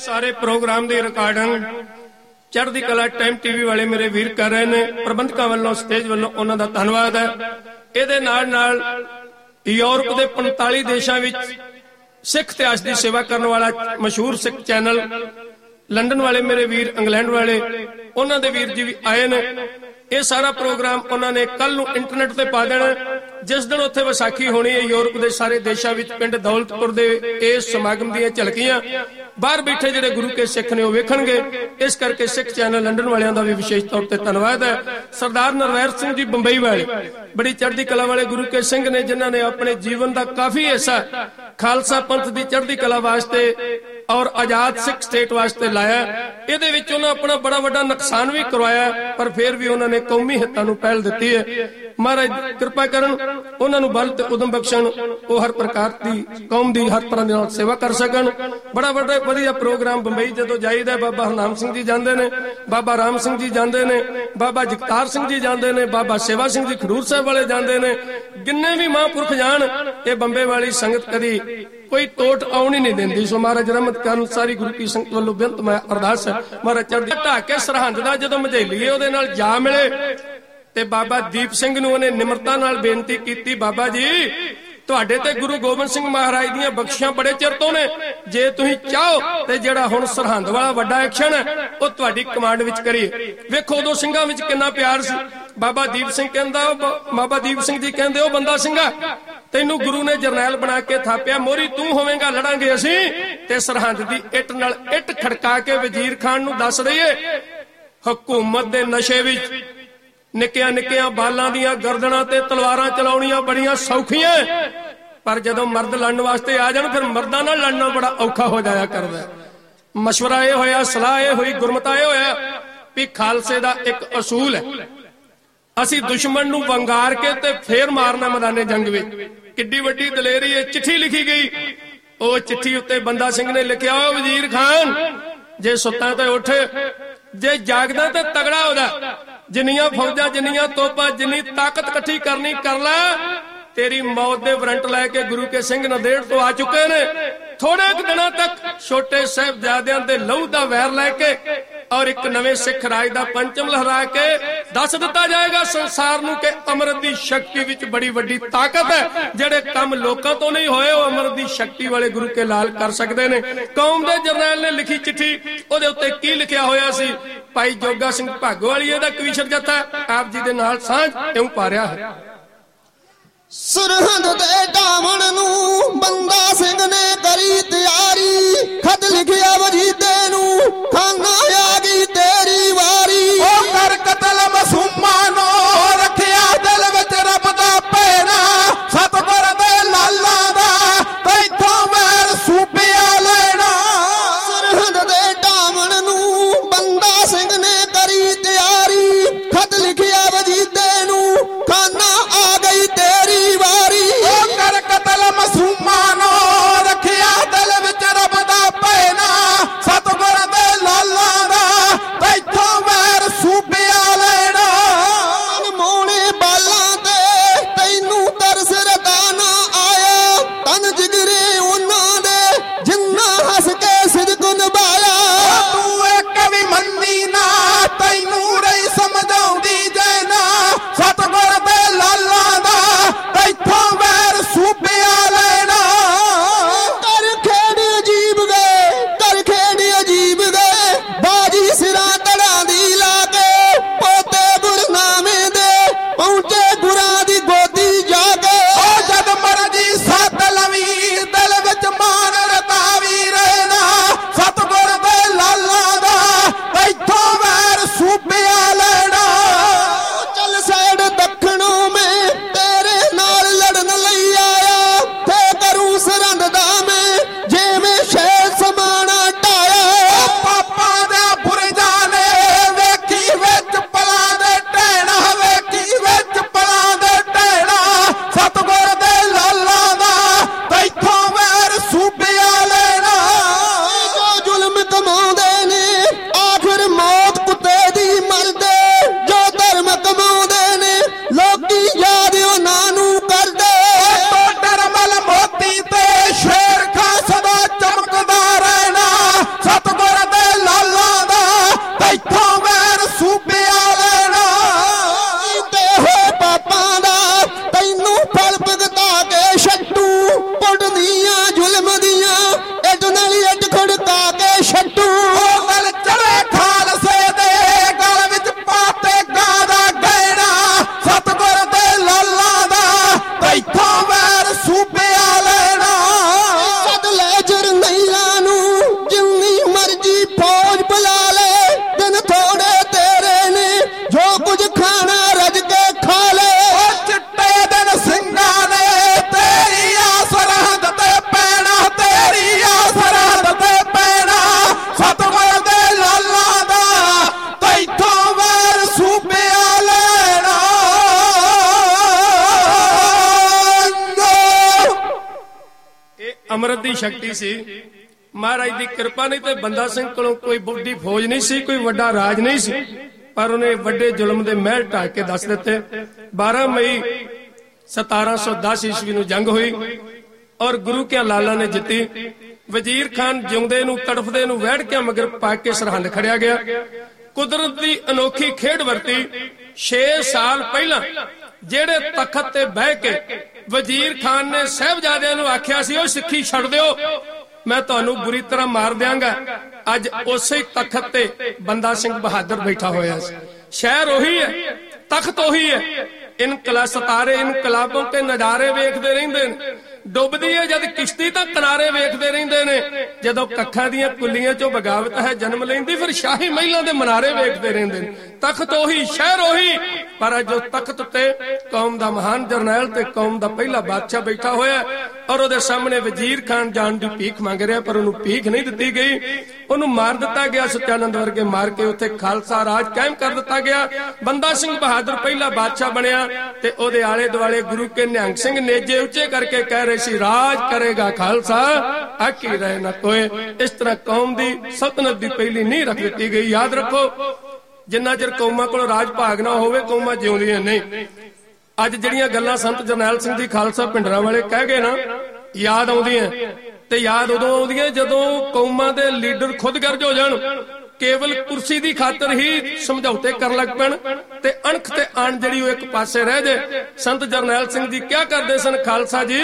C: ਸਾਰੇ ਪ੍ਰੋਗਰਾਮ ਦੀ ਰਿਕਾਰਡਿੰਗ ਚੜ੍ਹਦੀ ਕਲਾ ਟਾਈਮ ਟੀਵੀ ਵਾਲੇ ਮੇਰੇ ਵੀਰ ਕਰ ਰਹੇ ਨੇ। ਪ੍ਰਬੰਧਕਾਂ ਵੱਲੋਂ, ਸਟੇਜ ਵੱਲੋਂ ਉਹਨਾਂ ਦਾ ਧੰਨਵਾਦ ਹੈ। ਇਹਦੇ ਨਾਲ ਨਾਲ ਯੂਰਪ ਦੇ ਪੰਤਾਲੀ ਦੇਸ਼ਾਂ ਵਿੱਚ ਸਿੱਖ ਇਤਿਹਾਸ ਦੀ ਸੇਵਾ ਕਰਨ ਵਾਲਾ ਮਸ਼ਹੂਰ ਸਿੱਖ ਚੈਨਲ ਲੰਡਨ ਵਾਲੇ ਮੇਰੇ ਵੀਰ, ਇੰਗਲੈਂਡ ਵਾਲੇ, ਉਹਨਾਂ ਦੇ ਵੀਰ ਜੀ ਵੀ ਆਏ ਨੇ। ਇਹ ਸਾਰਾ ਪ੍ਰੋਗਰਾਮ ਉਹਨਾਂ ਨੇ ਕੱਲ ਨੂੰ ਇੰਟਰਨੈਟ ਤੇ ਪਾ ਦੇਣਾ। ਜਿਸ ਦਿਨ ਉੱਥੇ ਵਿਸਾਖੀ ਹੋਣੀ ਹੈ, ਯੂਰਪ ਦੇ ਸਾਰੇ ਦੇਸ਼ਾਂ ਵਿੱਚ ਪਿੰਡ ਦੌਲਤਪੁਰ ਦੇ ਇਸ ਸਮਾਗਮ ਦੀਆਂ ਝਲਕੀਆਂ ਬਾਹਰ ਬੈਠੇ ਜਿਹੜੇ ਗੁਰੂ ਕੇ ਸਿੱਖ ਨੇ ਉਹ ਵੇਖਣਗੇ। ਇਸ ਕਰਕੇ ਸਿੱਖ ਚੈਨਲ ਲੰਡਨ ਵਾਲਿਆਂ ਦਾ ਵੀ ਵਿਸ਼ੇਸ਼ ਤੌਰ ਤੇ ਧੰਨਵਾਦ ਹੈ। ਸਰਦਾਰ ਨਰਵੈਰ ਸਿੰਘ ਜੀ ਬੰਬਈ ਵਾਲੇ ਬੜੀ ਚੜ੍ਹਦੀ ਕਲਾ ਵਾਲੇ ਗੁਰੂ ਕੇ ਸਿੰਘ ਨੇ, ਜਿਨ੍ਹਾਂ ਨੇ ਆਪਣੇ ਜੀਵਨ ਦਾ ਕਾਫੀ ਹਿੱਸਾ ਖਾਲਸਾ ਪੰਥ ਦੀ ਚੜ੍ਹਦੀ ਕਲਾ ਵਾਸਤੇ ਔਰ ਆਜ਼ਾਦ ਸਿੱਖ ਸਟੇਟ ਵਾਸਤੇ ਲਾਇਆ। ਇਹਦੇ ਵਿੱਚ ਉਹਨਾਂ ਆਪਣਾ ਬੜਾ ਵੱਡਾ ਨੁਕਸਾਨ ਵੀ ਕਰਵਾਇਆ, ਪਰ ਫਿਰ ਵੀ ਉਹਨਾਂ ਨੇ ਕੌਮੀ ਹਿੱਤਾਂ ਨੂੰ ਪਹਿਲ ਦਿੱਤੀ ਹੈ। ਮਹਾਰਾਜ ਕਿਰਪਾ ਕਰਨ, ਉਹਨਾਂ ਨੂੰ ਬਲ ਤੇ ਉਦਮ ਬਖਸ਼ਣ, ਉਹ ਹਰ ਪ੍ਰਕਾਰ ਦੀ ਕੌਮ ਦੀ ਹਰ ਤਰ੍ਹਾਂ ਦੇ ਨਾਲ ਸੇਵਾ ਕਰ ਸਕਣ। ਬੜਾ ਵੱਡਾ ਵਧੀਆ ਪ੍ਰੋਗਰਾਮ ਬੰਬਈ ਜਦੋਂ ਜਾਈਦਾ, ਬਾਬਾ ਹਰਨਾਮ ਸਿੰਘ ਜੀ ਜਾਂਦੇ ਨੇ, ਬਾਬਾ ਰਾਮ ਸਿੰਘ ਜੀ ਜਾਂਦੇ ਨੇ, ਬਾਬਾ ਜਗਤਾਰ ਸਿੰਘ ਜੀ ਜਾਂਦੇ ਨੇ, ਬਾਬਾ ਸੇਵਾ ਸਿੰਘ ਜੀ ਖਡੂਰ ਸਾਹਿਬ ਵਾਲੇ ਜਾਂਦੇ ਨੇ। ਜਿੰਨੇ ਵੀ ਮਹਾਂਪੁਰਖ ਜਾਣ, ਇਹ ਬੰਬੇ ਵਾਲੀ ਸੰਗਤ ਕਦੀ ਕੋਈ ਟੋਟ ਆਉਣ ਹੀ ਨਹੀਂ ਦਿੰਦੀ। ਸੋ ਮਹਾਰਾਜ ਰਹਿਮਤ ਕਰਨ। ਸਾਰੀ ਗੁਰੂ ਕੀ ਸੰਗਤ ਵੱਲੋਂ ਬੇਨਤ ਮੈਂ ਅਰਦਾਸ ਹੈ, ਮਹਾਰਾਜ ਚੜ੍ਹਦੀ ਢਾਹ ਕੇ ਸਰਹੰਦ ਦਾ ਜਦੋਂ ਮਝੇਲੀਏ ਉਹਦੇ ਨਾਲ ਜਾ ਮਿਲੇ ਤੇ ਬਾਬਾ ਦੀਪ ਸਿੰਘ ਨੂੰ ਉਹਨੇ ਨਿਮਰਤਾ ਨਾਲ ਬੇਨਤੀ ਕੀਤੀ, ਬਾਬਾ ਜੀ ਤੁਹਾਡੇ ਤੇ ਗੁਰੂ ਗੋਬਿੰਦ ਸਿੰਘ ਮਹਾਰਾਜ ਦੀਆਂ ਬਖਸ਼ੀਆਂ ਬੜੇ ਚਿਰ ਤੋਂ ਨੇ, ਜੇ ਤੁਸੀਂ ਚਾਹੋ ਤੇ ਜਿਹੜਾ ਹੁਣ ਸਰਹੰਦ ਵਾਲਾ ਵੱਡਾ ਐਕਸ਼ਨ ਹੈ ਉਹ ਤੁਹਾਡੀ ਕਮਾਂਡ ਵਿੱਚ ਕਰੀਏ। ਵੇਖੋ ਉਦੋਂ ਸਿੰਘਾਂ ਵਿੱਚ ਕਿੰਨਾ ਪਿਆਰ ਸੀ। ਬਾਬਾ ਦੀਪ ਸਿੰਘ ਕਹਿੰਦਾ, ਬਾਬਾ ਦੀਪ ਸਿੰਘ ਜੀ ਕਹਿੰਦੇ, ਉਹ ਬੰਦਾ ਸਿੰਘਾ ਤੈਨੂੰ ਗੁਰੂ ਨੇ ਜਰਨੈਲ ਬਣਾ ਕੇ ਥਾਪਿਆ, ਮੋਹਰੀ ਤੂੰ ਹੋਵੇਂਗਾ, ਲੜਾਂਗੇ ਅਸੀਂ ਤੇ ਸਰਹੰਦ ਦੀ ਇੱਟ ਨਾਲ ਇੱਟ ਖੜਕਾ ਕੇ ਵਜ਼ੀਰ ਖਾਨ ਨੂੰ ਦੱਸ ਦਈਏ ਹਕੂਮਤ ਦੇ ਨਸ਼ੇ ਵਿੱਚ ਨਿੱਕੀਆਂ ਨਿੱਕੀਆਂ ਬਾਲਾਂ ਦੀਆਂ ਗਰਦਨਾਂ ਤੇ ਤਲਵਾਰਾਂ ਚਲਾਉਣੀਆਂ ਬੜੀਆਂ ਸੌਖੀਆਂ, ਪਰ ਜਦੋਂ ਮਰਦ ਲੜਨ ਵਾਸਤੇ ਆ ਜਾਣ ਫਿਰ ਮਰਦਾਂ ਨਾਲ ਲੜਨਾ ਬੜਾ ਔਖਾ ਹੋ ਜਾਇਆ ਕਰਦਾ। ਮਸ਼ਵਰਾ ਇਹ ਹੋਇਆ, ਸਲਾਹ ਇਹ ਹੋਈ, ਗੁਰਮਤਾ ਇਹ ਹੋਇਆ ਵੀ ਖਾਲਸੇ ਦਾ ਇੱਕ ਅਸੂਲ ਹੈ, ਅਸੀਂ ਦੁਸ਼ਮਣ ਨੂੰ ਵੰਗਾਰ ਕੇ ਤੇ ਫੇਰ ਮਾਰਨਾ ਮੈਦਾਨੇ ਜੰਗ ਵਿੱਚ। ਕਿੱਡੀ ਵੱਡੀ ਦਲੇਰੀ ਹੈ। ਚਿੱਠੀ ਲਿਖੀ ਗਈ, ਉਹ ਚਿੱਠੀ ਉੱਤੇ ਬੰਦਾ ਸਿੰਘ ਨੇ ਲਿਖਿਆ, ਉਹ ਵਜ਼ੀਰ ਖਾਨ ਜੇ ਸੁੱਤਾ ਤੇ ਉੱਠ, ਜੇ ਜਾਗਦਾ ਤੇ ਤਗੜਾ ਹੋ ਜਾ, ਜਿੰਨੀਆਂ ਫੌਜਾਂ, ਜਿੰਨੀਆਂ ਤੋਪਾਂ, ਜਿੰਨੀ ਤਾਕਤ ਇਕੱਠੀ ਕਰਨੀ ਕਰ ਲੈ। ਤੇਰੀ ਮੌਤ ਦੇ ਵਾਰੰਟ ਲੈ ਕੇ ਗੁਰੂ ਕੇ ਸਿੰਘ ਨੰਦੇੜ ਤੋਂ ਆ ਚੁੱਕੇ ਨੇ। ਥੋੜੇ ਕੁ ਦਿਨਾਂ ਤੱਕ ਛੋਟੇ ਸਾਹਿਬਜ਼ਾਦਿਆਂ ਦੇ ਲਹੂ ਦਾ ਵੈਰ ਲੈ ਕੇ ਔਰ ਇੱਕ ਨਵੇਂ ਸਿੱਖ ਰਾਜ ਦਾ ਪੰਚਮ ਲਹਿਰਾ ਕੇ ਦੱਸ ਦਿੱਤਾ ਜਾਏਗਾ ਸੰਸਾਰ ਨੂੰ ਕਿ ਅੰਮ੍ਰਿਤ ਦੀ ਸ਼ਕਤੀ ਵਿੱਚ ਬੜੀ ਵੱਡੀ ਤਾਕਤ ਹੈ। ਜਿਹੜੇ ਕੰਮ ਲੋਕਾਂ ਤੋਂ ਨਹੀਂ ਹੋਏ ਉਹ ਅੰਮ੍ਰਿਤ ਦੀ ਸ਼ਕਤੀ ਵਾਲੇ ਗੁਰੂ ਕੇ ਲਾਲ ਕਰ ਸਕਦੇ ਨੇ। ਕੌਮ ਦੇ ਜਰਨੈਲ ਨੇ ਲਿਖੀ ਚਿੱਠੀ, ਉਹਦੇ ਉੱਤੇ ਕੀ ਲਿਖਿਆ ਹੋਇਆ ਸੀ? ਭਾਈ ਜੋਗਾ ਸਿੰਘ ਭਾਗੋਵਾਲੀਏ ਦਾ ਕਵੀਸ਼ਰ ਜੱਥਾ ਆਪ ਜੀ ਦੇ ਨਾਲ ਸਾਂਝ ਇਉਂ ਪਾ ਰਿਹਾ ਹੈ।
A: ਸਰਹੰਦ ਦੇ ਢਾਵਣ ਨੂੰ ਬੰਦਾ ਸਿੰਘ ਨੇ ਕਰੀ ਤਿਆਰੀ, ਖਤ ਲਿਖਿਆ ਵਜੀਦੇ ਨੂੰ, ਖਾਨਾ ਆ ਗਈ ਤੇਰੀ ਵਾਰੀ।
B: ਉਹ ਕਰ ਕਤਲ ਮਾਸੂਮਾਂ ਨੂੰ, ਰੱਖਿਆ ਦਿਲ ਵਿੱਚ ਰੱਬ ਦਾ ਭੈਣਾ, ਸਤਿਗੁਰ ਦੇ ਲਾਲਾਂ ਦਾ ਤੈਥੋਂ ਵੈਰ ਸੂਬਿਆ ਲੈਣਾ।
A: ਸਰਹੰਦ ਦੇ ਢਾਵਣ ਨੂੰ ਬੰਦਾ ਸਿੰਘ ਨੇ ਕਰੀ ਤਿਆਰੀ, ਖਤ ਲਿਖਿਆ ਵਜੀਦੇ ਨੂੰ, ਖਾਨਾ ਆ ਗਈ ਤੇਰੀ ਵਾਰੀ।
B: ਉਹ ਕਰ ਕਤਲ ਮਾਸੂਮਾਂ ਨੂੰ, ਰੱਖਿਆ
C: ਸ਼ਕਤੀ ਸੀ। ਮਹਾਰਾਜ ਦੀ ਕਿਰਪਾ ਨਹੀਂ ਤੇ ਬੰਦਾ ਸਿੰਘ ਕੋਲੋਂ ਕੋਈ ਵੱਡੀ ਫੌਜ ਨਹੀਂ ਸੀ, ਕੋਈ ਵੱਡਾ ਰਾਜ ਨਹੀਂ ਸੀ, ਪਰ ਉਹਨੇ ਵੱਡੇ ਜ਼ੁਲਮ ਦੇ ਮਹਿਲ ਢਾਹ ਕੇ ਦੱਸ ਦਿੱਤੇ। ਬਾਰਾਂ ਮਈ ਸਤਾਰਾਂ ਸੌ ਦਸ ਈਸਵੀ ਨੂੰ ਜੰਗ ਹੋਈ ਔਰ ਗੁਰੂ ਕੇ ਲਾਲਾ ਨੇ ਜਿੱਤੀ। ਵਜ਼ੀਰ ਖਾਨ ਜਿਉਂਦੇ ਨੂੰ ਤੜਫਦੇ ਨੂੰ ਵਹਿੜ ਕੇ ਮਗਰ ਪਾ ਕੇ ਸਰਹੰਦ ਖੜਿਆ ਗਿਆ। ਕੁਦਰਤ ਦੀ ਅਨੋਖੀ ਖੇਡ ਵਰਤੀ। ਛੇ ਸਾਲ ਪਹਿਲਾਂ ਜਿਹੜੇ ਤਖਤ ਤੇ ਬਹਿ ਕੇ ਵਜ਼ੀਰ ਖਾਨ ਨੇ ਸਾਹਿਬਜ਼ਾਦਿਆਂ ਨੂੰ ਆਖਿਆ ਸੀ ਉਹ ਸਿੱਖੀ ਛੱਡ ਦਿਓ, ਮੈਂ ਤੁਹਾਨੂੰ ਬੁਰੀ ਤਰ੍ਹਾਂ ਮਾਰ ਦਿਆਂਗਾ, ਅੱਜ ਉਸੇ ਤਖਤ ਤੇ ਬੰਦਾ ਸਿੰਘ ਬਹਾਦਰ ਬੈਠਾ ਹੋਇਆ ਸੀ। ਸ਼ਹਿਰ ਉਹੀ ਹੈ, ਤਖਤ ਉਹੀ ਹੈ। ਇਨਕਲਾ ਸਤਾਰੇ ਇਨਕਲਾਬੋਂ ਤੇ ਨਜ਼ਾਰੇ ਵੇਖਦੇ ਰਹਿੰਦੇ ਨੇ। ਡੁੱਬਦੀ ਹੈ ਜਦ ਕਿਸ਼ਤੀ ਤਾਂ ਕਿਨਾਰੇ ਵੇਖਦੇ ਰਹਿੰਦੇ ਨੇ। ਜਦੋਂ ਕੱਖਾਂ ਦੀਆਂ ਕੁੱਲੀਆਂ ਚੋਂ ਬਗਾਵਤ ਹੈ ਜਨਮ ਲੈਂਦੀ, ਫਿਰ ਸ਼ਾਹੀ ਮਹਿਲਾਂ ਦੇ ਮਨਾਰੇ ਵੇਖਦੇ ਰਹਿੰਦੇ ਨੇ। ਤਖਤ ਉਹੀ, ਸ਼ਹਿਰ ਉਹੀ, ਪਰ ਜੋ ਤਖਤ ਤੇ ਕੌਮ ਦਾ ਮਹਾਨ ਜਰਨੈਲ ਤੇ ਕੌਮ ਦਾ ਪਹਿਲਾ ਬਾਦਸ਼ਾਹ ਬੈਠਾ ਹੋਇਆ ਔਰ ਉਹਦੇ ਸਾਹਮਣੇ ਵਜ਼ੀਰ ਖਾਨ ਜਾਣ ਦੀ ਭੀਖ ਮੰਗ ਰਿਹਾ, ਪਰ ਉਹਨੂੰ ਭੀਖ ਨਹੀਂ ਦਿੱਤੀ ਗਈ। ਉਹਨੂੰ ਮਾਰ ਦਿੱਤਾ ਗਿਆ, ਸਤਿਆਨੰਦ ਵਰਗੇ ਮਾਰ ਕੇ ਉੱਥੇ ਖਾਲਸਾ ਰਾਜ ਕਾਇਮ ਕਰ ਦਿੱਤਾ ਗਿਆ। ਬੰਦਾ ਸਿੰਘ ਬਹਾਦਰ ਪਹਿਲਾ ਬਾਦਸ਼ਾਹ ਬਣਿਆ ਤੇ ਉਹਦੇ ਆਲੇ ਦੁਆਲੇ ਗੁਰੂ ਕੇ ਨਿਹੰਗ ਸਿੰਘ ਨੇਜੇ ਉੱਚੇ ਕਰਕੇ ਕਹਿ ਰਹੇ ਸੀ, ਰਾਜ ਕਰੇਗਾ ਖਾਲਸਾ, ਆਕੀ ਰਹੇ ਨਾ ਕੋਏ। ਇਸ ਤਰ੍ਹਾਂ ਕੌਮ ਦੀ ਸਲਤਨਤ ਦੀ ਪਹਿਲੀ ਨੀਂਹ ਰੱਖ ਦਿੱਤੀ ਗਈ। ਯਾਦ ਰੱਖੋ, ਜਿੰਨਾ ਚਿਰ ਕੌਮਾਂ ਕੋਲ ਰਾਜ ਭਾਗ ਨਾ ਹੋਵੇ ਕੌਮਾਂ ਜਿਉਂਦੀਆਂ ਨਹੀਂ। ਅੱਜ ਜਿਹੜੀਆਂ ਗੱਲਾਂ ਸੰਤ ਜਰਨੈਲ ਸਿੰਘ ਦੀ ਖਾਲਸਾ ਭਿੰਡਰਾਂ ਵਾਲੇ ਕਹਿ ਗਏ ਨਾ, ਯਾਦ ਆਉਂਦੀਆਂ ਤੇ ਯਾਦ ਉਦੋਂ ਆਉਂਦੀਆਂ ਜਦੋਂ ਕੌਮਾਂ ਦੇ ਲੀਡਰ ਖੁਦਗਰਜ ਹੋ ਜਾਣ, ਕੇਵਲ ਕੁਰਸੀ ਦੀ ਖਾਤਰ ਹੀ ਸਮਝੌਤੇ ਕਰਨ ਲੱਗ ਪੈਣ ਤੇ ਅਣਖ ਤੇ ਅਣ ਜਿਹੜੀ ਉਹ ਇੱਕ ਪਾਸੇ ਰਹਿ ਜਾਏ। ਸੰਤ ਜਰਨੈਲ ਸਿੰਘ ਜੀ ਕਿਆ ਕਰਦੇ ਸਨ, ਖਾਲਸਾ ਜੀ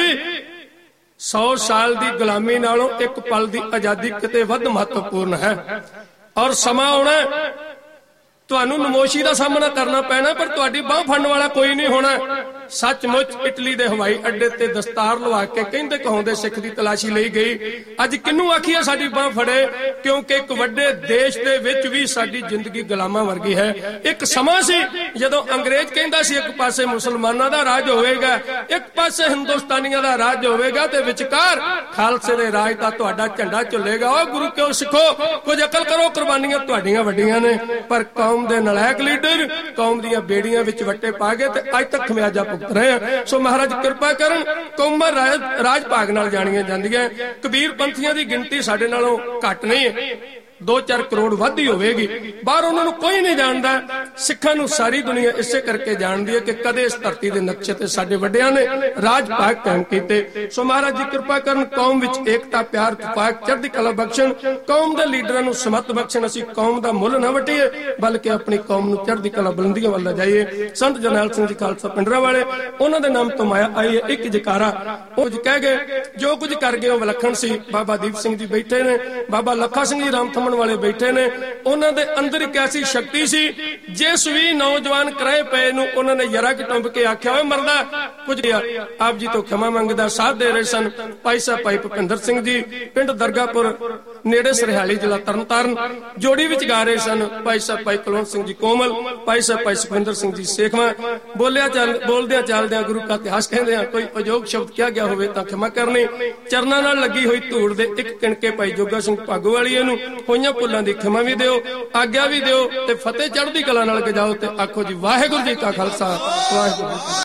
C: ਸੌ ਸਾਲ ਦੀ ਗੁਲਾਮੀ ਨਾਲੋਂ ਇੱਕ ਪਲ ਦੀ ਆਜ਼ਾਦੀ ਕਿਤੇ ਵੱਧ ਮਹੱਤਵਪੂਰਨ ਹੈ ਔਰ ਸਮਾਂ ਆਉਣਾ ਤੁਹਾਨੂੰ ਨਮੋਸ਼ੀ ਦਾ ਸਾਹਮਣਾ ਕਰਨਾ ਪੈਣਾ, ਪਰ ਤੁਹਾਡੀ ਬਾਹ ਫੜਨ ਵਾਲਾ ਕੋਈ ਨਹੀਂ ਹੋਣਾ। ਸੱਚਮੁੱਚ ਇਟਲੀ ਦੇ ਹਵਾਈ ਅੱਡੇ ਤੇ ਦਸਤਾਰ ਲਵਾ ਕੇ ਕਹਿੰਦੇ ਕਹਾਉਂਦੇ ਸਿੱਖ ਦੀ ਤਲਾਸ਼ੀ ਲਈ ਗਈ। ਅੱਜ ਕਿਹਨੂੰ ਆਖੀਏ ਸਾਡੀ ਬਾਹ ਫੜੇ, ਕਿਉਂਕਿ ਇੱਕ ਵੱਡੇ ਦੇਸ਼ ਦੇ ਵਿੱਚ ਵੀ ਸਾਡੀ ਜ਼ਿੰਦਗੀ ਗੁਲਾਮਾਂ ਵਰਗੀ ਹੈ। ਇੱਕ ਸਮਾਂ ਸੀ ਜਦੋਂ ਅੰਗਰੇਜ਼ ਕਹਿੰਦਾ ਸੀ ਇੱਕ ਪਾਸੇ ਮੁਸਲਮਾਨਾਂ ਦਾ ਰਾਜ ਹੋਵੇਗਾ, ਇੱਕ ਪਾਸੇ ਹਿੰਦੁਸਤਾਨੀਆਂ ਦਾ ਰਾਜ ਹੋਵੇਗਾ ਤੇ ਵਿਚਕਾਰ ਖਾਲਸੇ ਦੇ ਰਾਜ ਦਾ ਤੁਹਾਡਾ ਝੰਡਾ ਝੁੱਲੇਗਾ। ਉਹ ਗੁਰੂ ਕਿਉਂ ਸਿੱਖੋ, ਕੁਝ ਅਕਲ ਕਰੋ, ਕੁਰਬਾਨੀਆਂ ਤੁਹਾਡੀਆਂ ਵੱਡੀਆਂ ਨੇ। ਪਰ ਕੌਮ ਦੇ ਨਲਾਇਕ ਲੀਡਰ ਕੌਮ ਦੀਆਂ ਬੇੜੀਆਂ ਵਿੱਚ ਵੱਟੇ ਪਾ ਗਏ ਤੇ ਅੱਜ ਤੱਕ ਖਮਿਆਜਾ ਭੁਗਤ ਰਹੇ ਆ। ਸੋ ਮਹਾਰਾਜ ਕਿਰਪਾ ਕਰਨ, ਕੌਮਾਂ ਰਾਜ ਭਾਗ ਨਾਲ ਜਾਣੀਆਂ ਜਾਂਦੀਆਂ। ਕਬੀਰ ਪੰਥੀਆਂ ਦੀ ਗਿਣਤੀ ਸਾਡੇ ਨਾਲੋਂ ਘੱਟ ਨਹੀਂ ਹੈ, ਦੋ ਚਾਰ ਕਰੋੜ ਵੱਧ ਹੀ ਹੋਵੇਗੀ। ਬਾਹਰ ਉਹਨਾਂ ਨੂੰ ਕੋਈ ਨਹੀਂ ਜਾਣਦਾ, ਸਿੱਖਾਂ ਨੂੰ ਸਾਰੀ ਦੁਨੀਆ ਇਸੇ ਕਰਕੇ ਜਾਣਦੀ ਹੈ ਕਿ ਕਦੇ ਇਸ ਧਰਤੀ ਦੇ ਨਕਸ਼ੇ ਤੇ ਸਾਡੇ ਵੱਡਿਆਂ ਨੇ ਰਾਜ ਭਾਗ ਕਾਇਮ ਕੀਤੇ। ਸੋ ਮਹਾਰਾਜ ਜੀ ਕਿਰਪਾ ਕਰਨ, ਕੌਮ ਵਿੱਚ ਏਕਤਾ, ਪਿਆਰ, ਇਤਫਾਕ, ਚੜ੍ਹਦੀ ਕਲਾ ਬਖਸ਼ਣ, ਕੌਮ ਦੇ ਲੀਡਰਾਂ ਨੂੰ ਸਮਤ ਬਖਸ਼ਣ। ਅਸੀਂ ਕੌਮ ਦਾ ਮੁੱਲ ਨਾ ਵਟੀਏ ਬਲਕਿ ਆਪਣੀ ਕੌਮ ਨੂੰ ਚੜ੍ਹਦੀ ਕਲਾ ਬੁਲੰਦੀਆਂ ਵੱਲ ਜਾਈਏ। ਸੰਤ ਜਰਨੈਲ ਸਿੰਘ ਜੀ ਖਾਲਸਾ ਪਿੰਡਰਾਂ ਵਾਲੇ, ਉਹਨਾਂ ਦੇ ਨਾਮ ਤੋਂ ਮਾਇਆ ਆਈ ਹੈ ਇੱਕ ਜਕਾਰਾ। ਉਹ ਕਹਿ ਗਏ ਜੋ ਕੁਝ ਕਰ ਗਏ ਉਹ ਵਿਲੱਖਣ ਸੀ। ਬਾਬਾ ਦੀਪ ਸਿੰਘ ਜੀ ਬੈਠੇ ਨੇ, ਬਾਬਾ ਲੱਖਾ ਸਿੰਘ ਜੀ ਰਾਮਥਮਨ ਵਾਲੇ ਬੈਠੇ ਨੇ, ਉਹਨਾਂ ਦੇ ਅੰਦਰ ਇੱਕ ਐਸੀ ਸ਼ਕਤੀ ਸੀ ਜਿਸ ਵੀ ਨੌਜਵਾਨ ਕਰਾਏ ਪਏ ਨੂੰ ਉਹਨਾਂ ਨੇ ਜਰਾ ਕਿ ਟੁੰਬ ਕੇ ਆਖਿਆ ਹੋਏ ਮਰਦਾ ਕੁਝ ਆਪ ਜੀ ਤੋਂ ਖਿਮਾ ਮੰਗਦਾ। ਸਾਥ ਦੇ ਰਹੇ ਸਨ ਭਾਈ ਸਾਹਿਬ ਭਾਈ ਭੁਪਿੰਦਰ ਸਿੰਘ ਜੀ, ਪਿੰਡ ਦਰਗਾਪੁਰ ਨੇੜੇ ਸਰਹਾਲੀ ਜ਼ਿਲ੍ਹਾ ਤਰਨਤਾਰਨ। ਜੋੜੀ ਵਿੱਚ ਗਾ ਰਹੇ ਸਨ ਭਾਈ ਸਾਹਿਬ ਭਾਈ ਕੁਲਵੰਤ ਸਿੰਘ ਜੀ ਕੋਮਲ, ਭਾਈ ਸਾਹਿਬ ਭਾਈ ਸੁਖਵਿੰਦਰ ਸਿੰਘ ਜੀ ਸੇਖਵਾਂ। ਬੋਲਿਆ ਚੱਲ ਬੋਲਦਿਆਂ ਚੱਲਦਿਆਂ ਗੁਰੂ ਕਾ ਇਤਿਹਾਸ ਕਹਿੰਦੇ ਆ, ਕੋਈ ਅਜੋਗ ਸ਼ਬਦ ਕਿਹਾ ਗਿਆ ਹੋਵੇ ਤਾਂ ਖਿਮਾ ਕਰਨੀ। ਚਰਨਾਂ ਨਾਲ ਲੱਗੀ ਹੋਈ ਧੂੜ ਦੇ ਇੱਕ ਕਿਣਕੇ ਭਾਈ ਜੋਗਾ ਸਿੰਘ ਭਾਗੋਵਾਲੀਏ ਨੂੰ ਹੋਈਆਂ ਭੁੱਲਾਂ ਦੀ ਖਿਮਾ ਵੀ ਦਿਓ, ਆਗਿਆ ਵੀ ਦਿਓ ਤੇ ਫਤਿਹ ਚੜ੍ਹਦੀ ਕਲਾ ਨਾਲ ਗਜਾਓ ਤੇ ਆਖੋ ਜੀ ਵਾਹਿਗੁਰੂ ਜੀ ਕਾ ਖਾਲਸਾ, ਵਾਹਿਗੁਰੂ ਜੀ।